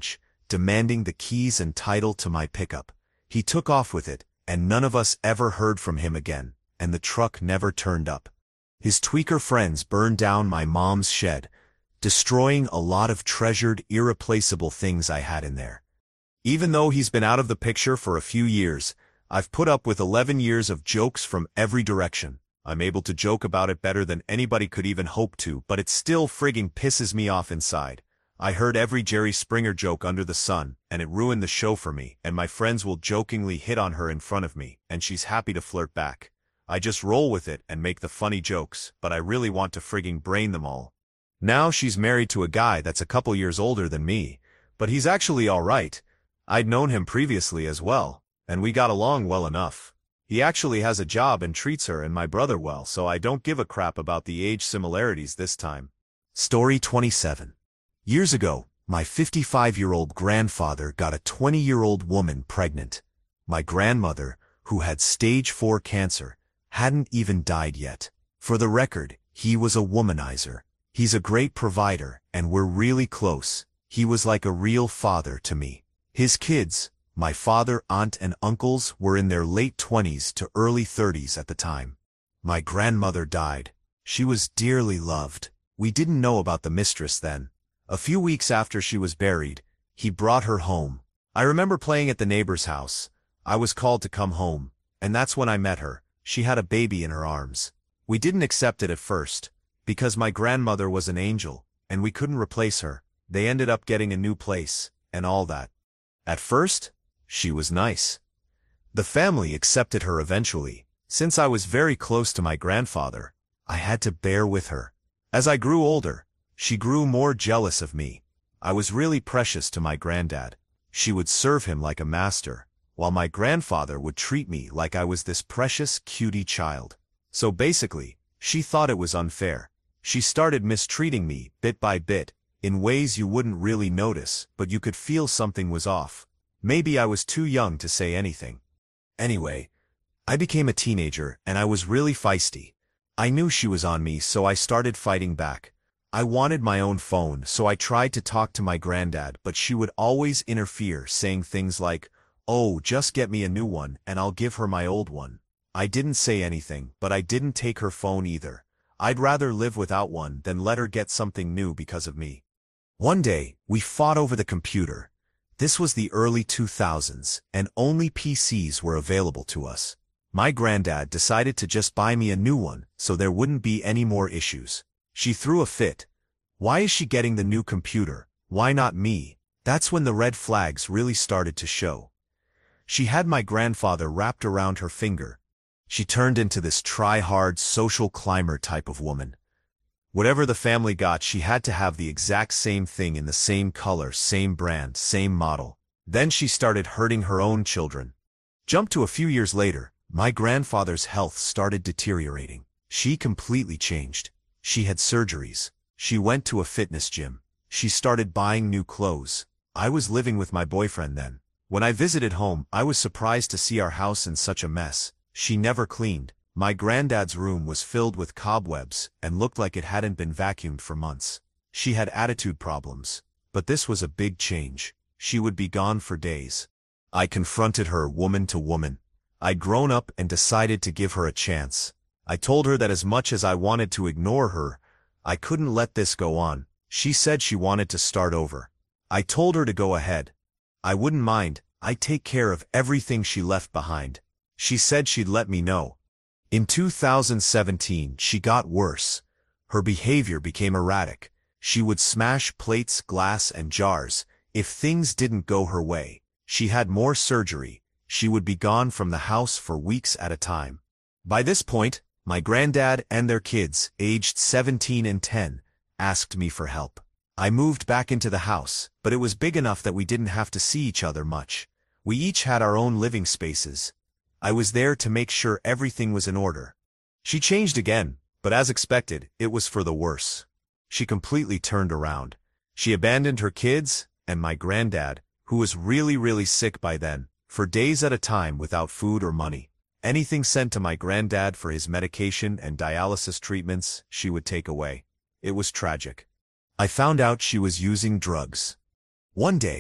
demanding the keys and title to my pickup. He took off with it, and none of us ever heard from him again, and the truck never turned up. His tweaker friends burned down my mom's shed, destroying a lot of treasured, irreplaceable things I had in there. Even though he's been out of the picture for a few years, I've put up with eleven years of jokes from every direction. I'm able to joke about it better than anybody could even hope to, but it still frigging pisses me off inside. I heard every Jerry Springer joke under the sun, and it ruined the show for me, and my friends will jokingly hit on her in front of me, and she's happy to flirt back. I just roll with it and make the funny jokes, but I really want to frigging brain them all. Now she's married to a guy that's a couple years older than me, but he's actually alright. I'd known him previously as well, and we got along well enough. He actually has a job and treats her and my brother well, so I don't give a crap about the age similarities this time. Story twenty-seven. Years ago, my fifty-five-year-old grandfather got a twenty-year-old woman pregnant. My grandmother, who had stage four cancer, hadn't even died yet. For the record, he was a womanizer. He's a great provider, and we're really close. He was like a real father to me. His kids, my father, aunt, and uncles, were in their late twenties to early thirties at the time. My grandmother died. She was dearly loved. We didn't know about the mistress then. A few weeks after she was buried, he brought her home. I remember playing at the neighbor's house. I was called to come home, and that's when I met her. She had a baby in her arms. We didn't accept it at first, because my grandmother was an angel, and we couldn't replace her. They ended up getting a new place, and all that. At first, she was nice. The family accepted her eventually. Since I was very close to my grandfather, I had to bear with her. As I grew older, she grew more jealous of me. I was really precious to my granddad. She would serve him like a master, while my grandfather would treat me like I was this precious cutie child. So basically, she thought it was unfair. She started mistreating me bit by bit, in ways you wouldn't really notice, but you could feel something was off. Maybe I was too young to say anything. Anyway, I became a teenager, and I was really feisty. I knew she was on me, so I started fighting back. I wanted my own phone, so I tried to talk to my granddad, but she would always interfere, saying things like, "Oh, just get me a new one, and I'll give her my old one." I didn't say anything, but I didn't take her phone either. I'd rather live without one than let her get something new because of me. One day, we fought over the computer. This was the early two thousands, and only P Cs were available to us. My granddad decided to just buy me a new one, so there wouldn't be any more issues. She threw a fit. Why is she getting the new computer? Why not me? That's when the red flags really started to show. She had my grandfather wrapped around her finger. She turned into this try-hard social climber type of woman. Whatever the family got, she had to have the exact same thing in the same color, same brand, same model. Then she started hurting her own children. Jump to a few years later, my grandfather's health started deteriorating. She completely changed. She had surgeries. She went to a fitness gym. She started buying new clothes. I was living with my boyfriend then. When I visited home, I was surprised to see our house in such a mess. She never cleaned. My granddad's room was filled with cobwebs and looked like it hadn't been vacuumed for months. She had attitude problems. But this was a big change. She would be gone for days. I confronted her woman to woman. I'd grown up and decided to give her a chance. I told her that as much as I wanted to ignore her, I couldn't let this go on. She said she wanted to start over. I told her to go ahead. I wouldn't mind. I'd take care of everything she left behind. She said she'd let me know. In two thousand seventeen, she got worse. Her behavior became erratic. She would smash plates, glass, and jars if things didn't go her way. She had more surgery. She would be gone from the house for weeks at a time. By this point, my granddad and their kids, aged seventeen and ten, asked me for help. I moved back into the house, but it was big enough that we didn't have to see each other much. We each had our own living spaces. I was there to make sure everything was in order. She changed again, but as expected, it was for the worse. She completely turned around. She abandoned her kids, and my granddad, who was really really sick by then, for days at a time without food or money. Anything sent to my granddad for his medication and dialysis treatments, she would take away. It was tragic. I found out she was using drugs. One day,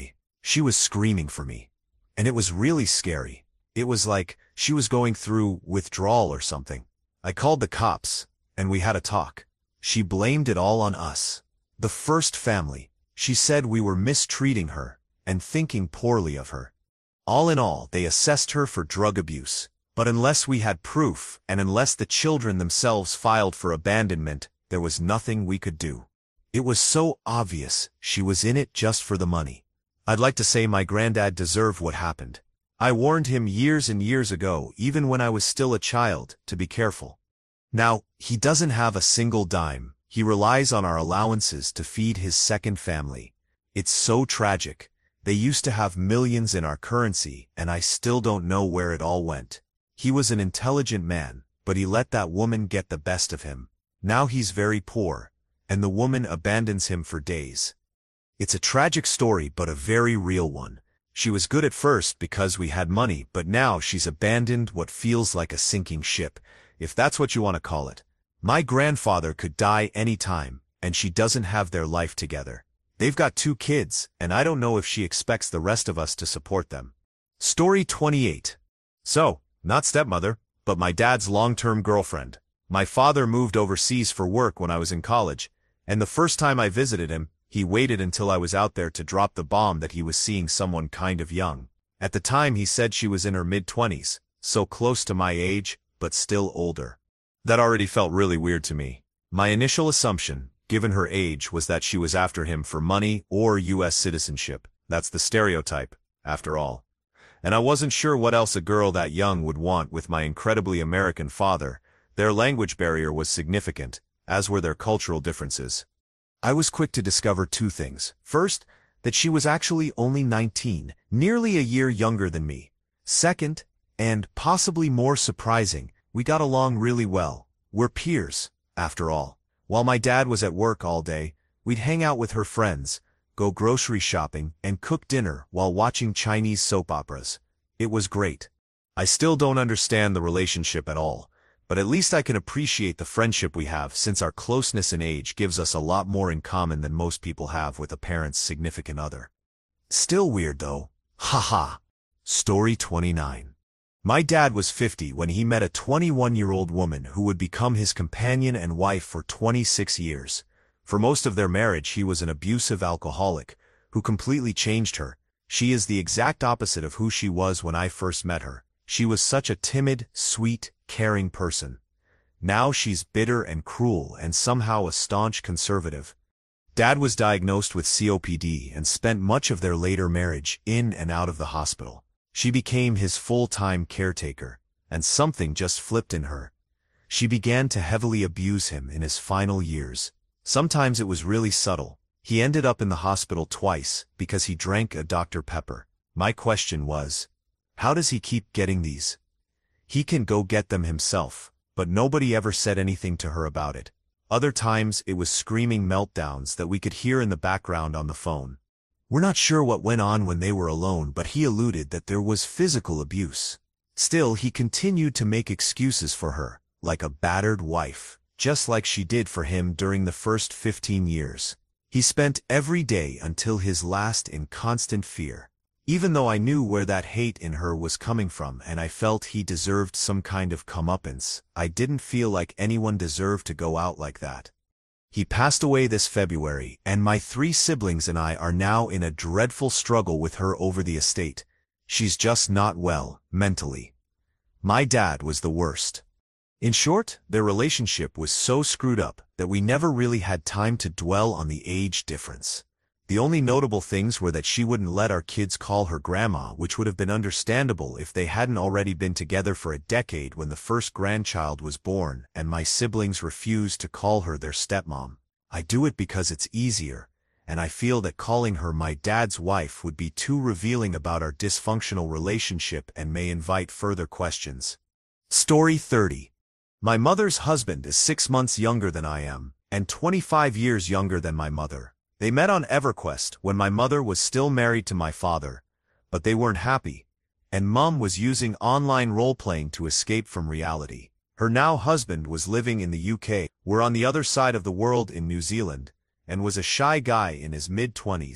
She was screaming for me. And it was really scary. It was like she was going through withdrawal or something. I called the cops, and we had a talk. She blamed it all on us. The first family. She said we were mistreating her and thinking poorly of her. All in all, they assessed her for drug abuse. But unless we had proof, and unless the children themselves filed for abandonment, there was nothing we could do. It was so obvious she was in it just for the money. I'd like to say my granddad deserved what happened. I warned him years and years ago, even when I was still a child, to be careful. Now, he doesn't have a single dime. He relies on our allowances to feed his second family. It's so tragic. They used to have millions in our currency, and I still don't know where it all went. He was an intelligent man, but he let that woman get the best of him. Now he's very poor, and the woman abandons him for days. It's a tragic story, but a very real one. She was good at first because we had money, but now she's abandoned what feels like a sinking ship, if that's what you want to call it. My grandfather could die any time, and she doesn't have their life together. They've got two kids, and I don't know if she expects the rest of us to support them. Story twenty-eight. So, not stepmother, but my dad's long-term girlfriend. My father moved overseas for work when I was in college, and the first time I visited him, he waited until I was out there to drop the bomb that he was seeing someone kind of young. At the time he said she was in her mid-twenties, so close to my age, but still older. That already felt really weird to me. My initial assumption, given her age, was that she was after him for money or U S citizenship. That's the stereotype, after all. And I wasn't sure what else a girl that young would want with my incredibly American father. Their language barrier was significant, as were their cultural differences. I was quick to discover two things. First, that she was actually only nineteen, nearly a year younger than me. Second, and possibly more surprising, we got along really well. We're peers, after all. While my dad was at work all day, we'd hang out with her friends, go grocery shopping, and cook dinner while watching Chinese soap operas. It was great. I still don't understand the relationship at all, but at least I can appreciate the friendship we have, since our closeness in age gives us a lot more in common than most people have with a parent's significant other. Still weird though. Haha. Story twenty-nine. My dad was fifty when he met a twenty-one-year-old woman who would become his companion and wife for twenty-six years. For most of their marriage he was an abusive alcoholic, who completely changed her. She is the exact opposite of who she was when I first met her. She was such a timid, sweet, caring person. Now she's bitter and cruel and somehow a staunch conservative. Dad was diagnosed with C O P D and spent much of their later marriage in and out of the hospital. She became his full-time caretaker, and something just flipped in her. She began to heavily abuse him in his final years. Sometimes it was really subtle. He ended up in the hospital twice because he drank a Doctor Pepper. My question was, how does he keep getting these? He can go get them himself, but nobody ever said anything to her about it. Other times it was screaming meltdowns that we could hear in the background on the phone. We're not sure what went on when they were alone, but he alluded that there was physical abuse. Still, he continued to make excuses for her, like a battered wife, just like she did for him during the first fifteen years. He spent every day until his last in constant fear. Even though I knew where that hate in her was coming from and I felt he deserved some kind of comeuppance, I didn't feel like anyone deserved to go out like that. He passed away this February, and my three siblings and I are now in a dreadful struggle with her over the estate. She's just not well, mentally. My dad was the worst. In short, their relationship was so screwed up that we never really had time to dwell on the age difference. The only notable things were that she wouldn't let our kids call her grandma, which would have been understandable if they hadn't already been together for a decade when the first grandchild was born, and my siblings refused to call her their stepmom. I do it because it's easier, and I feel that calling her my dad's wife would be too revealing about our dysfunctional relationship and may invite further questions. Story thirty. My mother's husband is six months younger than I am, and twenty-five years younger than my mother. They met on EverQuest when my mother was still married to my father, but they weren't happy, and Mom was using online role-playing to escape from reality. Her now husband was living in the U K, we're on the other side of the world in New Zealand, and was a shy guy in his mid-twenties.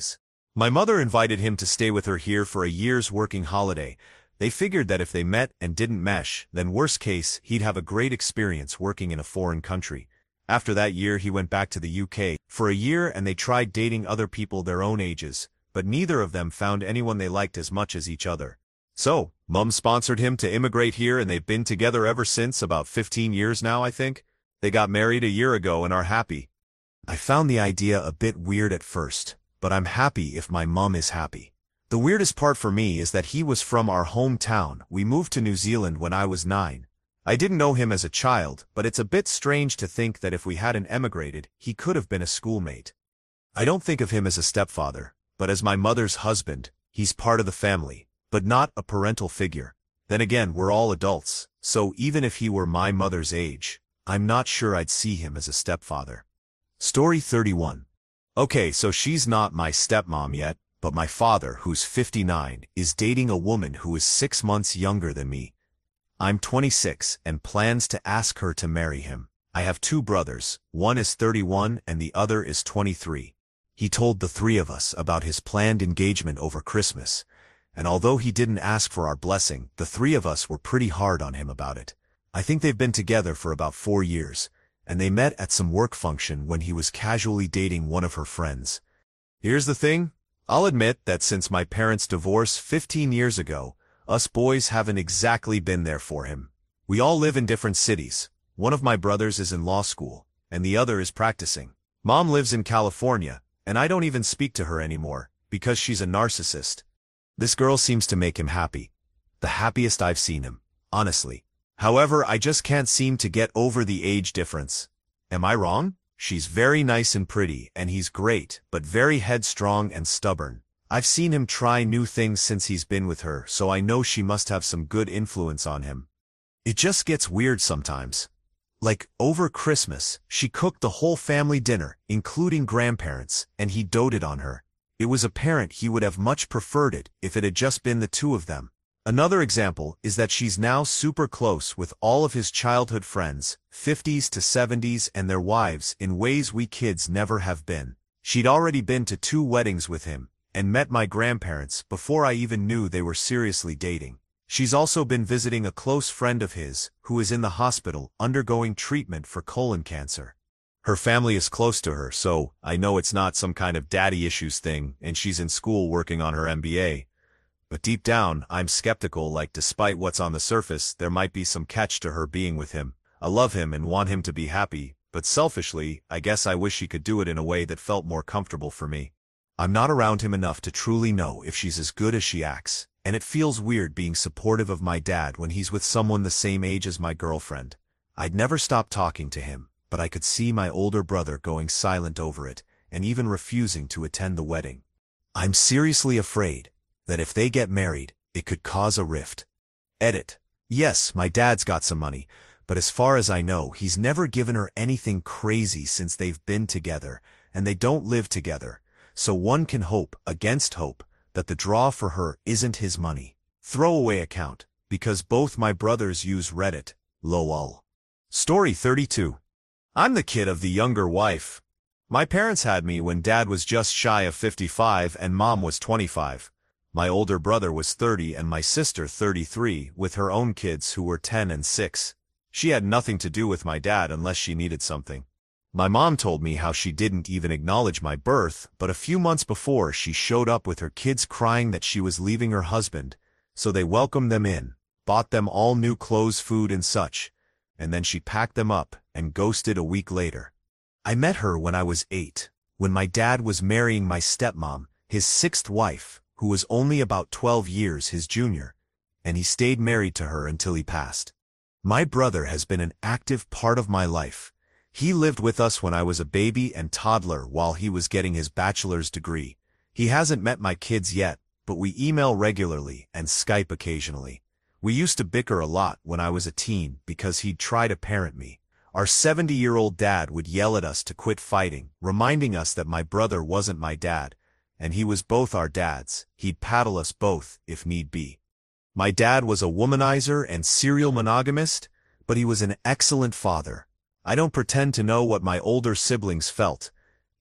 My mother invited him to stay with her here for a year's working holiday. They figured that if they met and didn't mesh, then worst case, he'd have a great experience working in a foreign country. After that year he went back to the U K for a year and they tried dating other people their own ages, but neither of them found anyone they liked as much as each other. So, Mum sponsored him to immigrate here and they've been together ever since, about fifteen years now, I think. They got married a year ago and are happy. I found the idea a bit weird at first, but I'm happy if my mum is happy. The weirdest part for me is that he was from our hometown. We moved to New Zealand when I was nine. I didn't know him as a child, but it's a bit strange to think that if we hadn't emigrated, he could have been a schoolmate. I don't think of him as a stepfather, but as my mother's husband. He's part of the family, but not a parental figure. Then again, we're all adults, so even if he were my mother's age, I'm not sure I'd see him as a stepfather. Story thirty-one. Okay, so she's not my stepmom yet, but my father, who's fifty-nine, is dating a woman who is six months younger than me. I'm twenty-six and plans to ask her to marry him. I have two brothers, one is thirty-one and the other is twenty-three. He told the three of us about his planned engagement over Christmas, and although he didn't ask for our blessing, the three of us were pretty hard on him about it. I think they've been together for about four years, and they met at some work function when he was casually dating one of her friends. Here's the thing, I'll admit that since my parents' divorce fifteen years ago, us boys haven't exactly been there for him. We all live in different cities. One of my brothers is in law school, and the other is practicing. Mom lives in California, and I don't even speak to her anymore, because she's a narcissist. This girl seems to make him happy. The happiest I've seen him, honestly. However, I just can't seem to get over the age difference. Am I wrong? She's very nice and pretty, and he's great, but very headstrong and stubborn. I've seen him try new things since he's been with her, so I know she must have some good influence on him. It just gets weird sometimes. Like, over Christmas, she cooked the whole family dinner, including grandparents, and he doted on her. It was apparent he would have much preferred it if it had just been the two of them. Another example is that she's now super close with all of his childhood friends, fifties to seventies, and their wives in ways we kids never have been. She'd already been to two weddings with him, and met my grandparents before I even knew they were seriously dating. She's also been visiting a close friend of his, who is in the hospital undergoing treatment for colon cancer. Her family is close to her, so I know it's not some kind of daddy issues thing, and she's in school working on her M B A. But deep down, I'm skeptical, like despite what's on the surface, there might be some catch to her being with him. I love him and want him to be happy, but selfishly, I guess I wish she could do it in a way that felt more comfortable for me. I'm not around him enough to truly know if she's as good as she acts, and it feels weird being supportive of my dad when he's with someone the same age as my girlfriend. I'd never stop talking to him, but I could see my older brother going silent over it, and even refusing to attend the wedding. I'm seriously afraid that if they get married, it could cause a rift. Edit. Yes, my dad's got some money, but as far as I know, he's never given her anything crazy since they've been together, and they don't live together, so one can hope, against hope, that the draw for her isn't his money. Throwaway account, because both my brothers use Reddit, lol. Story thirty-two. I'm the kid of the younger wife. My parents had me when dad was just shy of fifty-five and mom was twenty-five. My older brother was thirty and my sister thirty-three, with her own kids who were ten and six. She had nothing to do with my dad unless she needed something. My mom told me how she didn't even acknowledge my birth, but a few months before she showed up with her kids crying that she was leaving her husband, so they welcomed them in, bought them all new clothes, food and such, and then she packed them up and ghosted a week later. I met her when I was eight, when my dad was marrying my stepmom, his sixth wife, who was only about twelve years his junior, and he stayed married to her until he passed. My brother has been an active part of my life. He lived with us when I was a baby and toddler while he was getting his bachelor's degree. He hasn't met my kids yet, but we email regularly and Skype occasionally. We used to bicker a lot when I was a teen because he'd try to parent me. Our seventy-year-old dad would yell at us to quit fighting, reminding us that my brother wasn't my dad, and he was both our dads. He'd paddle us both, if need be. My dad was a womanizer and serial monogamist, but he was an excellent father. I don't pretend to know what my older siblings felt,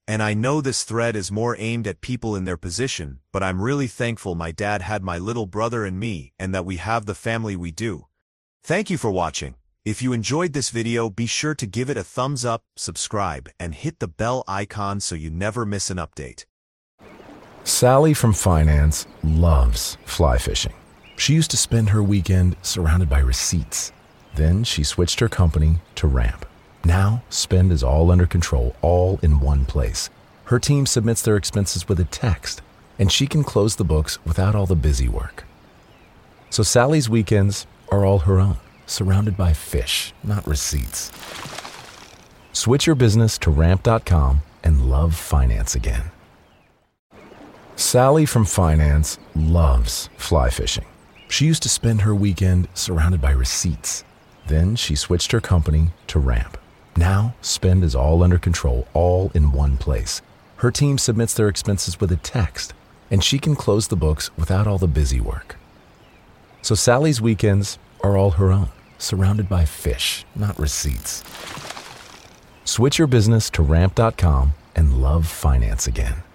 And I know this thread is more aimed at people in their position, but I'm really thankful my dad had my little brother and me, and that we have the family we do. Thank you for watching. If you enjoyed this video, be sure to give it a thumbs up, subscribe, and hit the bell icon so you never miss an update. Sally from finance loves fly fishing. She used to spend her weekend surrounded by receipts. Then she switched her company to Ramp. Now, spend is all under control, all in one place. Her team submits their expenses with a text, and she can close the books without all the busy work. So Sally's weekends are all her own, surrounded by fish, not receipts. Switch your business to ramp dot com and love finance again. Sally from finance loves fly fishing. She used to spend her weekend surrounded by receipts. Then she switched her company to Ramp. Now, spend is all under control, all in one place. Her team submits their expenses with a text, and she can close the books without all the busy work. So Sally's weekends are all her own, surrounded by fish, not receipts. Switch your business to ramp dot com and love finance again.